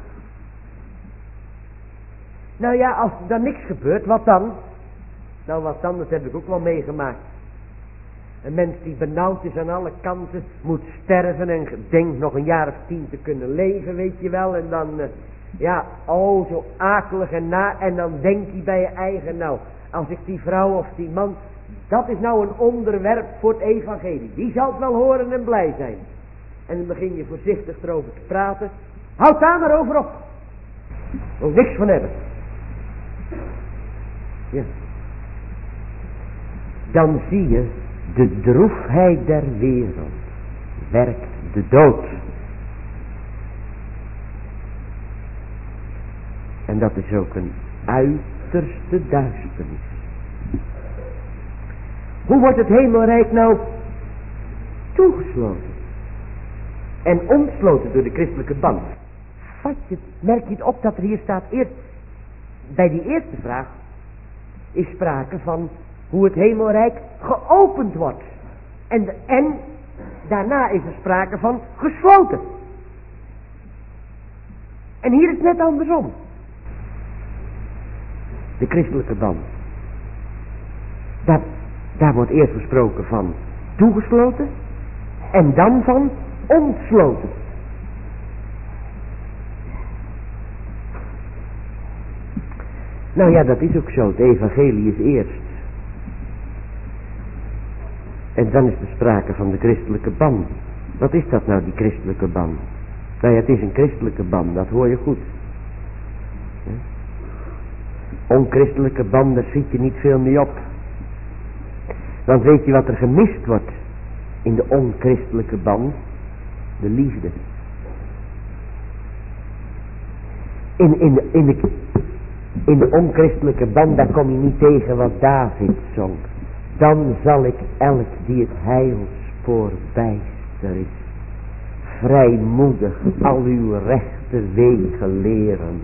Nou ja, als er dan niks gebeurt, wat dan? Nou, wat dan, dat heb ik ook wel meegemaakt. Een mens die benauwd is aan alle kanten, moet sterven en denkt nog een jaar of tien te kunnen leven, weet je wel. En dan, uh, ja, oh, zo akelig en na. En dan denk je bij je eigen, nou, als ik die vrouw of die man, dat is nou een onderwerp voor het evangelie. Die zal het wel horen en blij zijn. En dan begin je voorzichtig erover te praten. Houd daar maar over op. Wil niks van hebben. Ja. Dan zie je, de droefheid der wereld werkt de dood. En dat is ook een uiterste duisternis. Hoe wordt het hemelrijk nou toegesloten? En omsloten door de christelijke band? Vat je, merk je het op dat er hier staat, eerst, bij die eerste vraag is sprake van hoe het hemelrijk geopend wordt. En, de, en daarna is er sprake van gesloten. En hier is het net andersom. De christelijke band. Daar, daar wordt eerst gesproken van toegesloten en dan van ontsloten. Nou ja, dat is ook zo. Het evangelie is eerst. En dan is er sprake van de christelijke band. Wat is dat nou, die christelijke band? Nou ja, het is een christelijke band, dat hoor je goed. Onchristelijke band, daar zit je niet veel mee op. Want weet je wat er gemist wordt in de onchristelijke band? De liefde. In, in, de, in, de, in de onchristelijke band, daar kom je niet tegen wat David zong. Dan zal ik elk die het heilspoor bijster is, vrijmoedig al uw rechte wegen leren.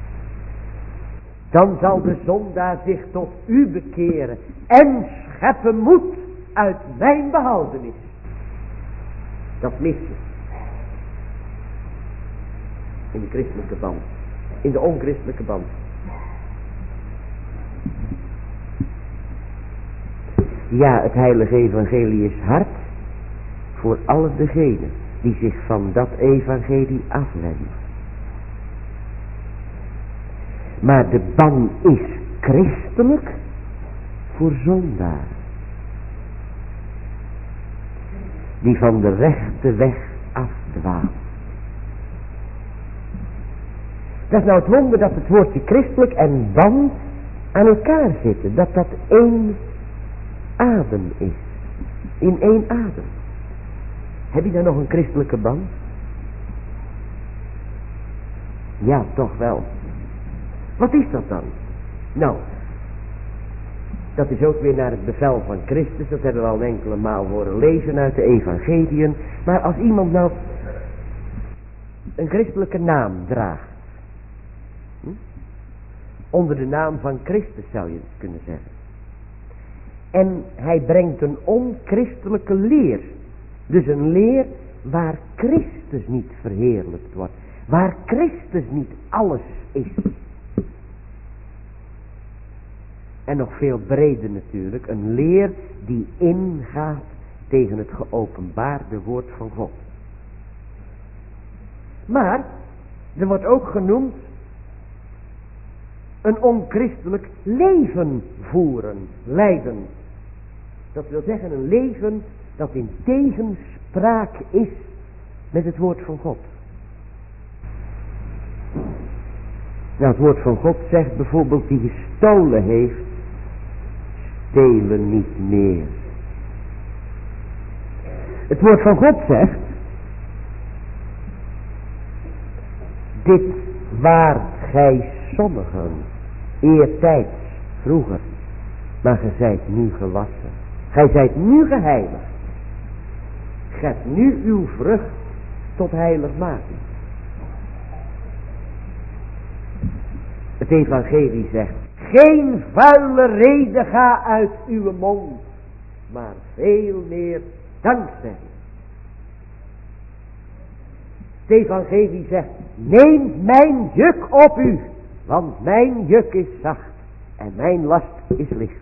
Dan zal de zondaar zich tot u bekeren en scheppen moed uit mijn behoudenis. Dat mis je. In de christelijke band. In de onchristelijke band. Ja, het heilige evangelie is hard voor alle degenen die zich van dat evangelie afwenden. Maar de ban is christelijk voor zondaren. Die van de rechte weg afdwalen. Dat is nou het wonder dat het woordje christelijk en ban aan elkaar zitten. Dat dat één adem is. In één adem. Heb je daar nog een christelijke band? Ja, toch wel. Wat is dat dan? Nou, dat is ook weer naar het bevel van Christus. Dat hebben we al een enkele maal horen lezen uit de evangeliën. Maar als iemand nou een christelijke naam draagt. Hm? Onder de naam van Christus zou je het kunnen zeggen. En hij brengt een onchristelijke leer. Dus een leer waar Christus niet verheerlijkt wordt. Waar Christus niet alles is. En nog veel breder natuurlijk. Een leer die ingaat tegen het geopenbaarde woord van God. Maar er wordt ook genoemd een onchristelijk leven voeren, leiden. Dat wil zeggen een leven dat in tegenspraak is met het woord van God. Nou, het woord van God zegt bijvoorbeeld, die gestolen heeft, stelen niet meer. Het woord van God zegt, dit waart gij sommigen, eertijds, vroeger, maar gij zijt nu gewassen. Gij zijt nu geheiligd. Gij hebt nu uw vrucht tot heiligmaking. Het evangelie zegt, geen vuile rede ga uit uw mond, maar veel meer dankzegging. Het evangelie zegt, neem mijn juk op u, want mijn juk is zacht en mijn last is licht.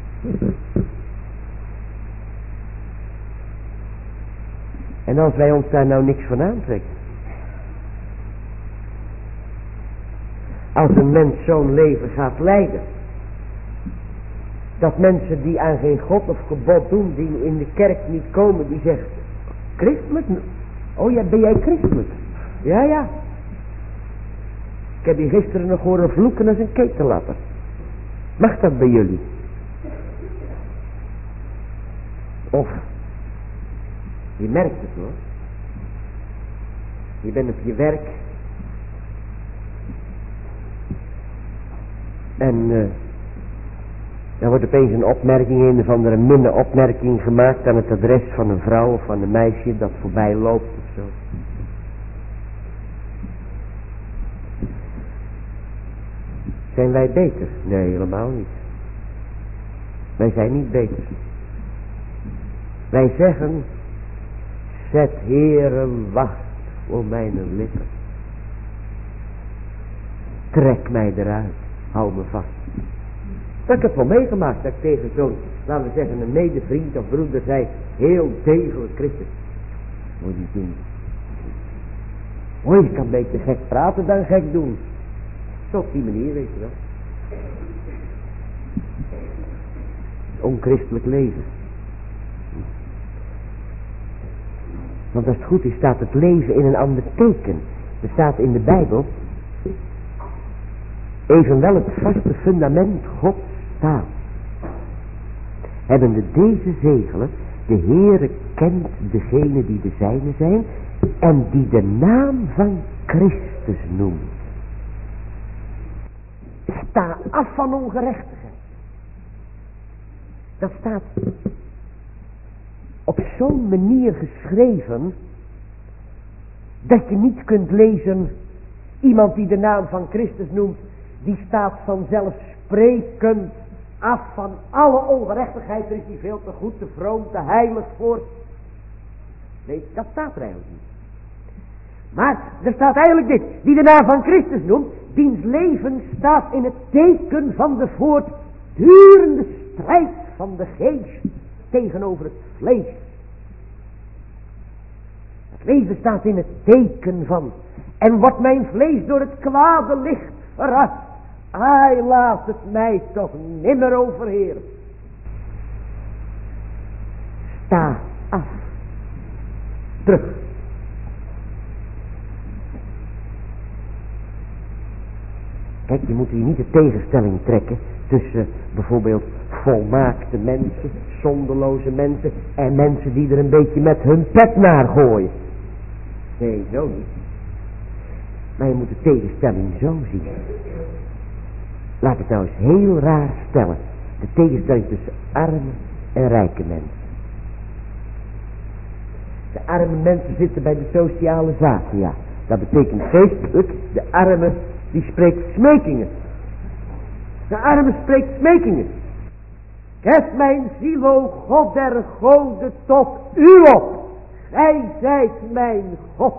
En als wij ons daar nou niks van aantrekken. Als een mens zo'n leven gaat leiden. Dat mensen die aan geen God of gebod doen, die in de kerk niet komen, die zeggen, christelijk? Oh ja, ben jij christelijk? Ja, ja. Ik heb je gisteren nog horen vloeken als een ketenlapper. Mag dat bij jullie? Of, je merkt het hoor. Je bent op je werk. En uh, er wordt opeens een opmerking, een of andere minne opmerking gemaakt aan het adres van een vrouw of van een meisje dat voorbij loopt of zo. Zijn wij beter? Nee, helemaal niet. Wij zijn niet beter. Wij zeggen, zet Heere wacht voor mijn lippen. Trek mij eruit, hou me vast. Dat ik heb wel meegemaakt dat ik tegen zo'n, laten we zeggen, een medevriend of broeder zei, heel degelijk christen. Moet je niet doen. Hoi, je kan beter gek praten dan gek doen. Zo op die manier, weet je wel. Onchristelijk leven. Want als het goed is, staat het leven in een ander teken. Er staat in de Bijbel, evenwel het vaste fundament God staat. Hebbende deze zegelen, de Heere kent degene die de zijne zijn en die de naam van Christus noemt. Sta af van ongerechtigheid. Dat staat op zo'n manier geschreven dat je niet kunt lezen, iemand die de naam van Christus noemt, die staat vanzelfsprekend af van alle ongerechtigheid. Er is die veel te goed, te vroom, te heilig voor. Nee, dat staat er eigenlijk niet. Maar er staat eigenlijk dit, die de naam van Christus noemt, diens leven staat in het teken van de voortdurende strijd van de geest tegenover het vlees. Het leven staat in het teken van, en wordt mijn vlees door het kwade licht verrast, ai, laat het mij toch nimmer overheersen. Sta af. Terug. Kijk, je moet hier niet de tegenstelling trekken tussen bijvoorbeeld volmaakte mensen, zonderloze mensen en mensen die er een beetje met hun pet naar gooien. Nee, zo niet. Maar je moet de tegenstelling zo zien. Laat het nou eens heel raar stellen. De tegenstelling tussen arme en rijke mensen. De arme mensen zitten bij de sociale zaken, ja. Dat betekent geestelijk, de arme die spreekt smekingen. De arme spreekt smekingen. Hef mijn ziel, o God der goden, tot u op. Gij zijt mijn God.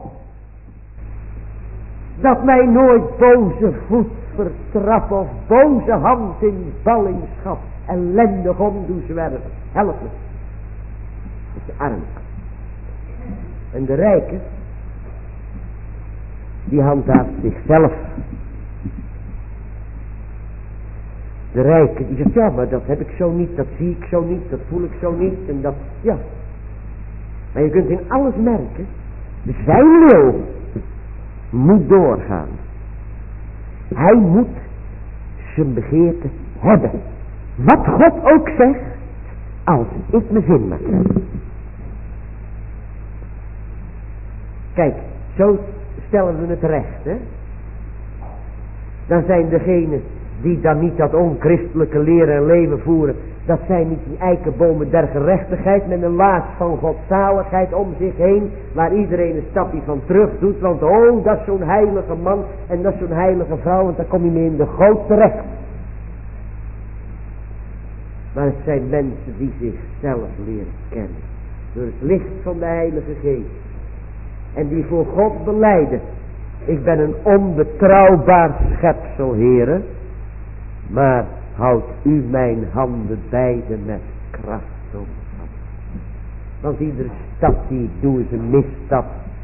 Dat mij nooit boze voet vertrap of boze hand in ballingschap ellendig om doe zwerven. Help me. Dat is de arme. En de rijke, die handhaaft zichzelf. De rijke die zegt, ja, maar dat heb ik zo niet, dat zie ik zo niet, dat voel ik zo niet en dat, ja. Maar je kunt in alles merken, zijn wil moet doorgaan. Hij moet zijn begeerte hebben. Wat God ook zegt, als ik mijn zin maak. Kijk, zo stellen we het recht, hè. Dan zijn degenen die dan niet dat onchristelijke leren en leven voeren, Dat zijn niet die eikenbomen der gerechtigheid met een laag van godzaligheid om zich heen, waar iedereen een stapje van terug doet, want oh, dat is zo'n heilige man en dat is zo'n heilige vrouw, want dan kom je mee in de goot terecht. Maar het zijn mensen die zichzelf leren kennen, door het licht van de Heilige Geest, en die voor God belijden: ik ben een onbetrouwbaar schepsel, Heere, maar houd u mijn handen beide met kracht op. Want iedere stap die ik doe is een misstap.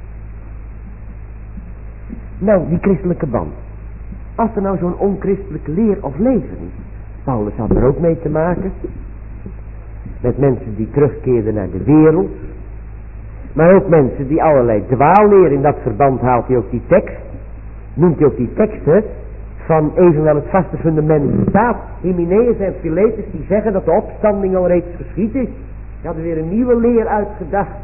Nou, die christelijke band. Als er nou zo'n onchristelijke leer of leven is. Paulus had er ook mee te maken. Met mensen die terugkeerden naar de wereld. Maar ook mensen die allerlei dwaalleren. In dat verband haalt hij ook die tekst. Noemt hij ook die teksten. Van evenwel het vaste fundament staat. Hymenaeus en Philetus die zeggen dat de opstanding al reeds geschied is. Die hadden weer een nieuwe leer uitgedacht.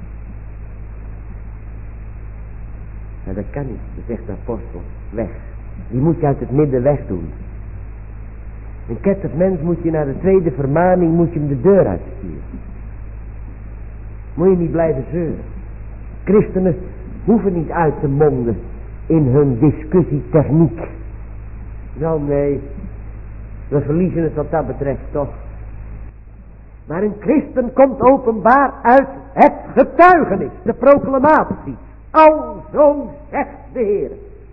Maar dat kan niet, zegt de apostel. Weg. Die moet je uit het midden wegdoen. Een kettig mens moet je naar de tweede vermaning, moet je hem de deur uitsturen. Moet je niet blijven zeuren. Christenen hoeven niet uit te monden in hun discussietechniek. Nou nee, we verliezen het wat dat betreft toch. Maar een christen komt openbaar uit het getuigenis, de proclamatie. Alzo zegt de Heer.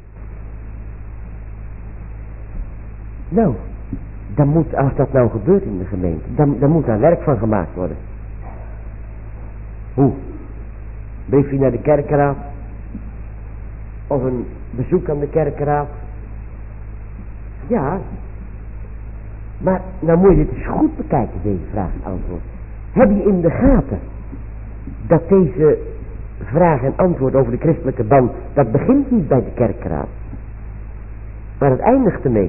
Nou, dan moet, als dat nou gebeurt in de gemeente, dan, dan moet daar werk van gemaakt worden. Hoe? Briefje naar de kerkenraad? Of een bezoek aan de kerkenraad? Ja. Maar nou moet je dit eens goed bekijken, deze vraag en antwoord. Heb je in de gaten dat deze vraag en antwoord over de christelijke band, dat begint niet bij de kerkenraad, maar het eindigt ermee.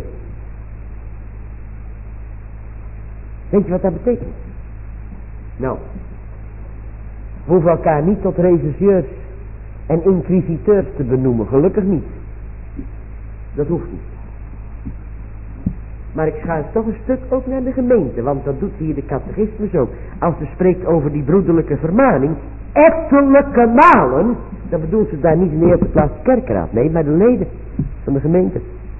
Weet je wat dat betekent? Nou, we hoeven elkaar niet tot regisseurs en inquisiteurs te benoemen, gelukkig niet. Dat hoeft niet. Maar ik schuif toch een stuk ook naar de gemeente, want dat doet hier de catechismus ook. Als ze spreekt over die broederlijke vermaning, ettelijke malen, dan bedoelt ze daar niet in de eerste plaats de kerkenraad, nee, maar de leden van de gemeente.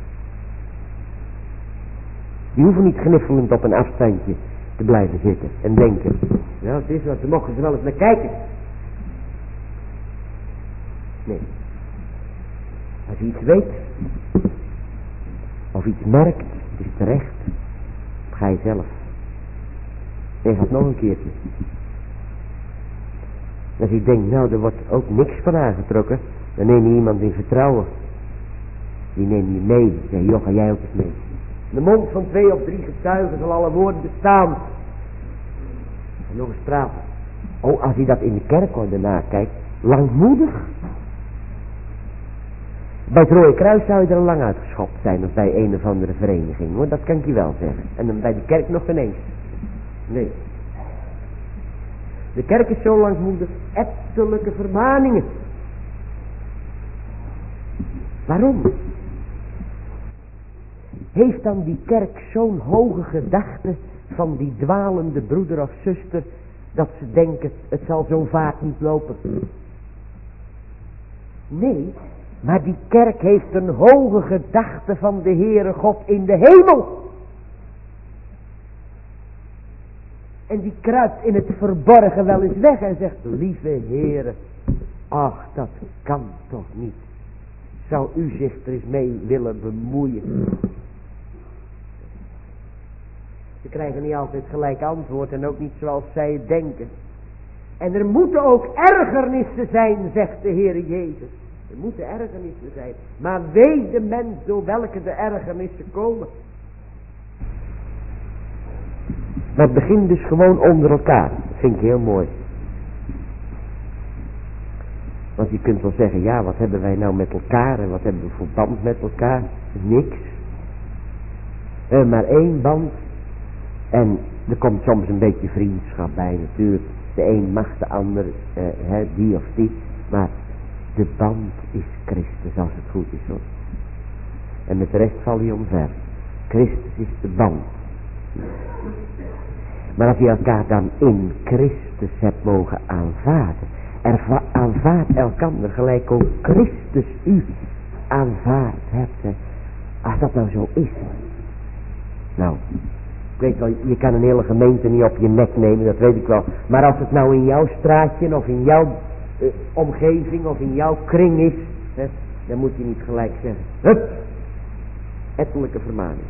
Die hoeven niet gniffelend op een afstandje te blijven zitten en denken. Nou, het is wat, ze mochten ze wel eens naar kijken. Nee. Als je iets weet, of iets merkt, het is terecht, ga je zelf. En gaat nog een keertje. Als je denkt, nou, er wordt ook niks van aangetrokken, dan neem je iemand in vertrouwen. Die neem je mee. Zeg, joh, ga jij ook eens mee. De mond van twee of drie getuigen zal alle woorden bestaan. En nog eens praten. Oh, als je dat in de kerkorde nakijkt, langmoedig. Bij het Rode Kruis zou je er al lang uitgeschopt zijn, of bij een of andere vereniging, hoor, dat kan ik je wel zeggen. En dan bij de kerk nog ineens. Nee. De kerk is zo langmoedig, ettelijke vermaningen. Waarom? Heeft dan die kerk zo'n hoge gedachte van die dwalende broeder of zuster, dat ze denken, het zal zo vaak niet lopen? Nee, maar die kerk heeft een hoge gedachte van de Heere God in de hemel. En die kruipt in het verborgen wel eens weg en zegt, lieve Heere, ach, dat kan toch niet. Zou u zich er eens mee willen bemoeien? Ze krijgen niet altijd gelijk antwoord en ook niet zoals zij denken. En er moeten ook ergernissen zijn, zegt de Heere Jezus. Er moeten ergernissen zijn. Maar wee de mens door welke de ergernissen komen. Maar het begint dus gewoon onder elkaar. Dat vind ik heel mooi. Want je kunt wel zeggen, ja, wat hebben wij nou met elkaar en wat hebben we voor band met elkaar? Niks. We hebben maar één band. En er komt soms een beetje vriendschap bij natuurlijk. De een mag de ander, uh, hè, die of die. Maar de band is Christus als het goed is, hoor. En met de rest val je omver. Christus is de band. Maar als je elkaar dan in Christus hebt mogen aanvaarden. Erva- aanvaard elkander gelijk ook Christus u aanvaard hebt. Hè. Als dat nou zo is. Nou, ik weet wel, je kan een hele gemeente niet op je nek nemen, dat weet ik wel. Maar als het nou in jouw straatje of in jouw uh, omgeving of in jouw kring is. Hè, dan moet je niet gelijk zeggen. Hup! Ettelijke vermaning.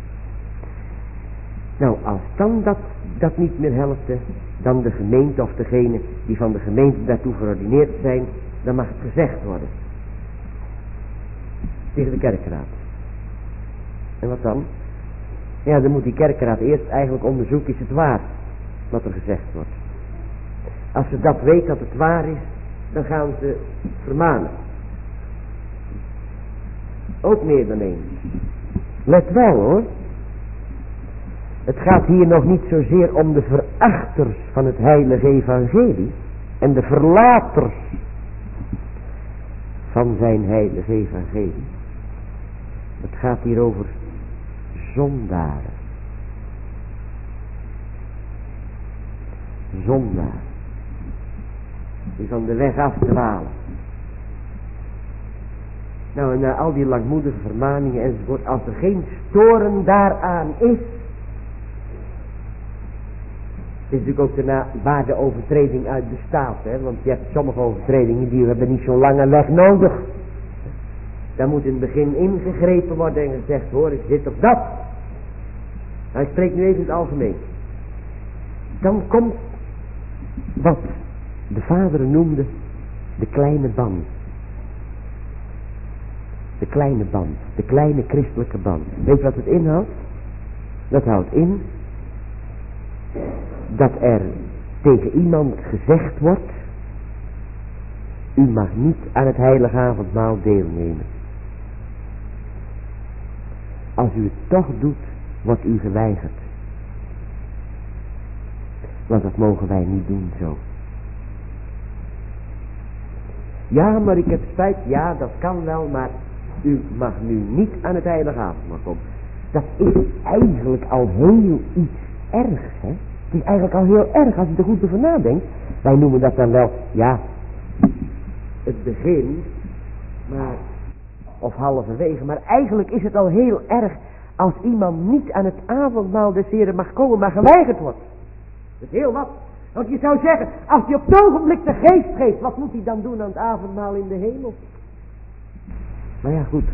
Nou, als dan dat, dat niet meer helpt, hè, dan de gemeente of degene die van de gemeente daartoe verordineerd zijn, dan mag het gezegd worden. Tegen de kerkraad. En wat dan? Ja, dan moet die kerkraad eerst eigenlijk onderzoeken, is het waar wat er gezegd wordt. Als ze dat weet dat het waar is, dan gaan ze vermanen. Ook meer dan één. Let wel hoor. Het gaat hier nog niet zozeer om de verachters van het heilige evangelie en de verlaters van zijn heilige evangelie. Het gaat hier over zondaren. Zondaren. Die van de weg afdwalen. Nou, en na al die langmoedige vermaningen enzovoort, als er geen storen daaraan is, is natuurlijk ook daarna waar de overtreding uit bestaat, hè? Want je hebt sommige overtredingen die hebben niet zo'n lange weg nodig. Daar moet in het begin ingegrepen worden en gezegd, hoor, is dit of dat. Hij spreekt nu even in het algemeen. Dan komt wat de vader noemde de kleine band. De kleine band, de kleine christelijke band. Weet je wat het inhoudt? Dat houdt in dat er tegen iemand gezegd wordt, u mag niet aan het heilige avondmaal deelnemen. Als u het toch doet, wordt u geweigerd. Want dat mogen wij niet doen zo. Ja, maar ik heb spijt, ja, dat kan wel, maar u mag nu niet aan het heilige avondmaal komen. Dat is eigenlijk al heel iets ergs, hè. Het is eigenlijk al heel erg als je er goed over nadenkt. Wij noemen dat dan wel, ja, het begin, maar, of halverwege. Maar eigenlijk is het al heel erg als iemand niet aan het avondmaal des Heren mag komen, maar geweigerd wordt. Dat is heel wat. Want je zou zeggen, als hij op het ogenblik de geest geeft, wat moet hij dan doen aan het avondmaal in de hemel? Maar ja, goed.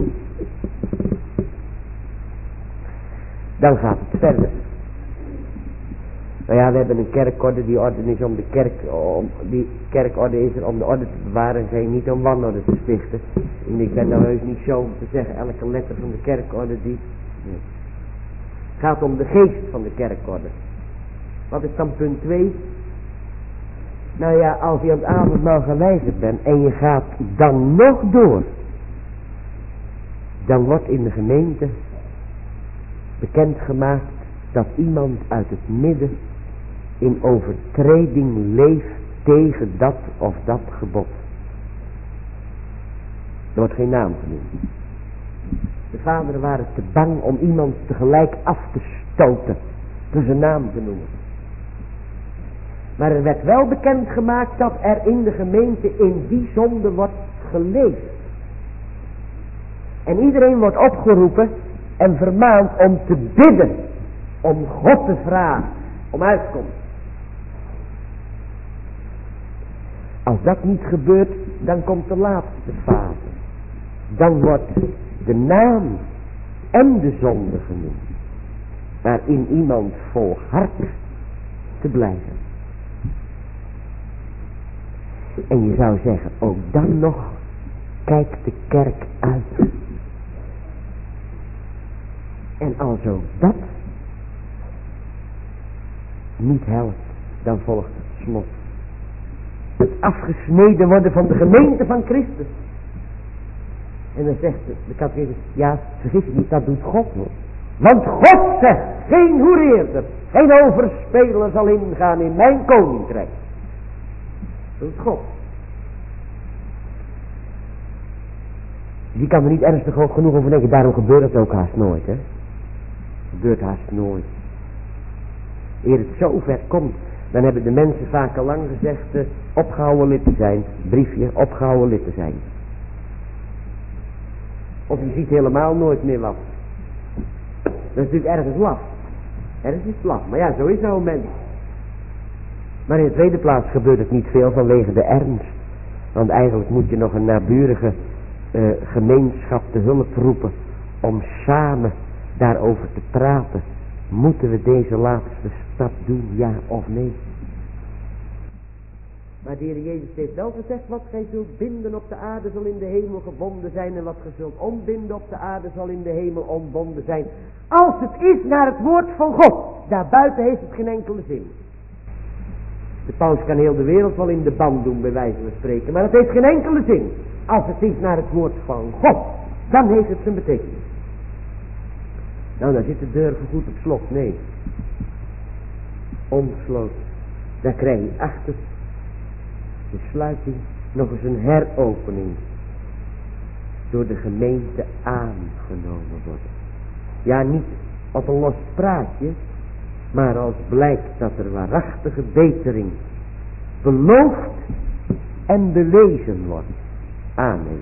Dan gaat het verder. Nou ja, we hebben een kerkorde, die orde is om de kerk, om, die kerkorde is er om de orde te bewaren en geen niet om wanorde te stichten. En ik ben nou heus niet zo om te zeggen, elke letter van de kerkorde die... Nee. Het gaat om de geest van de kerkorde. Wat is dan punt twee? Nou ja, als je aan het avondmaal geweigerd bent en je gaat dan nog door, dan wordt in de gemeente bekendgemaakt dat iemand uit het midden in overtreding leeft tegen dat of dat gebod. Er wordt geen naam genoemd. De vaderen waren te bang om iemand tegelijk af te stoten, door zijn naam te noemen. Maar er werd wel bekendgemaakt dat er in de gemeente in die zonde wordt geleefd. En iedereen wordt opgeroepen en vermaand om te bidden, om God te vragen, om uitkomst. Als dat niet gebeurt, dan komt de laatste fase. Dan wordt de naam en de zonde genoemd, waarin iemand volhardt te blijven. En je zou zeggen, ook dan nog kijkt de kerk uit. En als ook dat niet helpt, dan volgt het slot. Het afgesneden worden van de gemeente van Christus. En dan zegt de, de catechismus, ja, vergis je niet, dat doet God hoor. Want God zegt, geen hoereerder, geen overspeler zal ingaan in mijn koninkrijk. Dat is God. Die kan er niet ernstig genoeg over denken, daarom gebeurt het ook haast nooit, hè. Gebeurt haast nooit. Eer het zo ver komt, dan hebben de mensen vaak al lang gezegd, uh, opgehouden lid te zijn. Briefje, opgehouden lid te zijn. Of je ziet helemaal nooit meer wat. Dat is natuurlijk ergens laf. Ergens is het laf, maar ja, zo is nou een mens. Maar in de tweede plaats gebeurt het niet veel vanwege de ernst. Want eigenlijk moet je nog een naburige uh, gemeenschap te hulp roepen om samen daarover te praten. Moeten we deze laatste stap doen, ja of nee? Maar de Heer Jezus heeft wel gezegd, wat gij zult binden op de aarde zal in de hemel gebonden zijn. En wat gij zult ontbinden op de aarde zal in de hemel ontbonden zijn. Als het is naar het woord van God. Daarbuiten heeft het geen enkele zin. De paus kan heel de wereld wel in de band doen, bij wijze van spreken. Maar het heeft geen enkele zin. Als het is naar het woord van God. Dan heeft het zijn betekenis. Nou, dan zit de deur goed op slot. Nee. Ongesloten. Daar krijg je achter de sluiting nog eens een heropening. Door de gemeente aangenomen worden. Ja, niet als een los praatje. Maar als blijkt dat er waarachtige betering beloofd en bewezen wordt. Amen.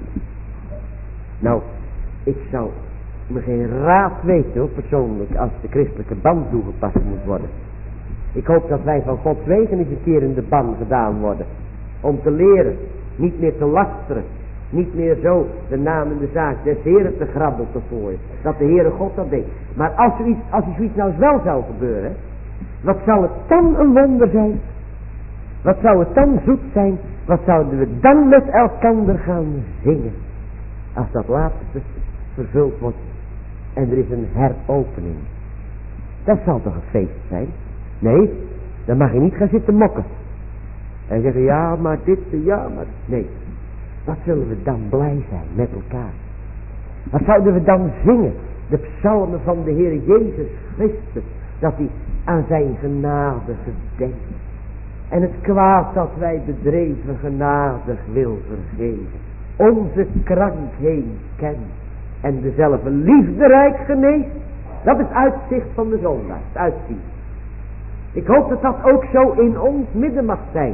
Nou, ik zou me geen raad weten hoor, persoonlijk, als de christelijke ban toegepast moet worden. Ik hoop dat wij van Gods wegen eens een keer in de ban gedaan worden. Om te leren, niet meer te lasteren, niet meer zo de naam en de zaak des Heren te grabbel te gooien. Dat de Heere God dat deed. Maar als er iets, als er zoiets nou eens wel zou gebeuren, wat zou het dan een wonder zijn? Wat zou het dan zoet zijn? Wat zouden we dan met elkander gaan zingen? Als dat laatste vervuld wordt en er is een heropening. Dat zal toch een feest zijn? Nee, dan mag je niet gaan zitten mokken. En zeggen, ja maar dit, ja maar... Nee, wat zullen we dan blij zijn met elkaar? Wat zouden we dan zingen? De psalmen van de Heer Jezus Christus. Dat hij aan zijn genade gedenkt. En het kwaad dat wij bedreven genadig wil vergeven. Onze krankheden kent. En dezelfde liefderijk geneest. Dat is uitzicht van de zondaar. Het uitzien. Ik hoop dat dat ook zo in ons midden mag zijn.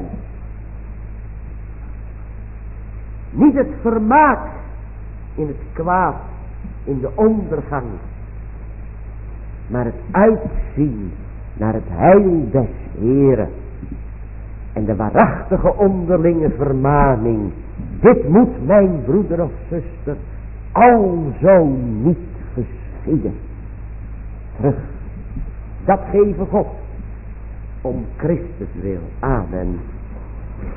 Niet het vermaak in het kwaad, in de ondergang. Maar het uitzien naar het heil des Heren. En de waarachtige onderlinge vermaning. Dit moet mijn broeder of zuster alzo niet geschieden. Terug. Dat geven God. Om Christus wil. Amen.